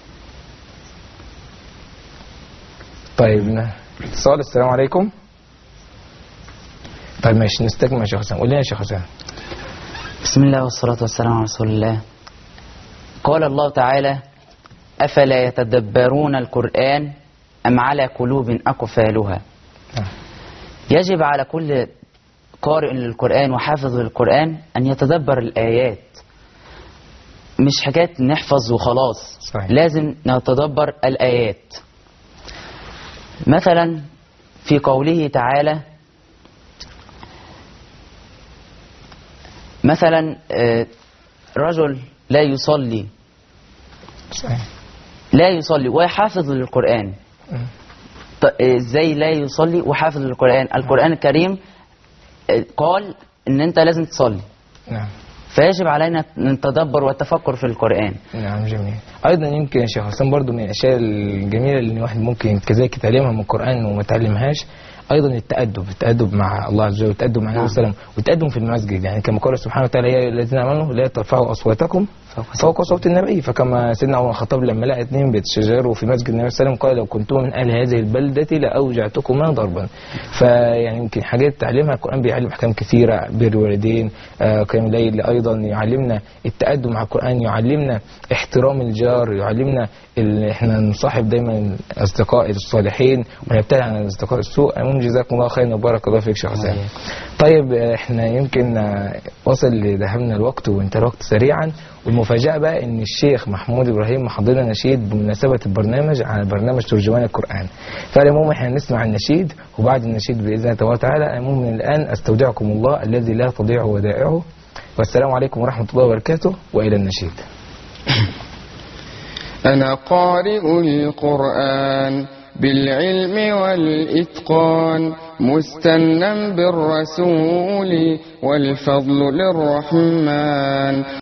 طيب اتصال. السلام عليكم. طيب ماشي نستكمل يا شيخ حسام. قول لنا يا شيخ حسام. بسم الله والصلاة والسلام على رسول الله. قال الله تعالى: أفلا يتدبرون القرآن أم على قلوب أقفالها. يجب على كل قارئ للقرآن وحافظ للقرآن أن يتدبر الآيات، مش حكاية نحفظ وخلاص. صحيح. لازم نتدبر الآيات. مثلا في قوله تعالى مثلا رجل لا يصلي. صحيح. لا يصلي ويحافظ للقرآن. ازاي لا يصلي وحافظ للقرآن؟ القرآن الكريم قال ان انت لازم تصلي. نعم. فيجب علينا نتدبر والتفكر في القرآن. نعم جميل. ايضا يمكن يا شيخ حسام برضو من الاشياء الجميله اللي الواحد ممكن كذلك يتعلمها من القرآن وما يتعلمهاش، ايضا التأدب مع الله عز وجل، والتأدب مع النبي صلى الله عليه وسلم، والتأدب في المسجد. يعني كما قال سبحانه وتعالى: يا الذين امنوا لا ترفعوا اصواتكم فوق صوت النبي. فكما سيدنا عمر الخطاب لما لقى 2 بيتشاجروا في مسجد النبي صلى الله عليه وسلم قال لو كنتم من اهل هذه البلده لاوجعتكما ضربا. فيعني يمكن حاجات تعلمها القران، بيعلم احكام كثيره، بر الوالدين، قيام الليل، ايضا يعلمنا التادب مع القران، يعلمنا احترام الجار، يعلمنا احنا نصاحب دايما اصدقاء الصالحين ونبتعد عن الاصدقاء السوء. المهم جزاكم الله خيرا وبارك الله فيك شيخ حسام. طيب احنا يمكن وصل لذهبنا الوقت وانتهى الوقت سريعا، والمفاجأة بقى ان الشيخ محمود ابراهيم محضرنا نشيد بمناسبة البرنامج على برنامج ترجمان القرآن. فالمهم احنا نسمع النشيد، وبعد النشيد بإذن الله تعالى المهم من الآن استودعكم الله الذي لا تضيع ودائعه، والسلام عليكم ورحمة الله وبركاته، وإلى النشيد. أنا قارئ القرآن بالعلم والإتقان، مستنا بالرسول والفضل للرحمن.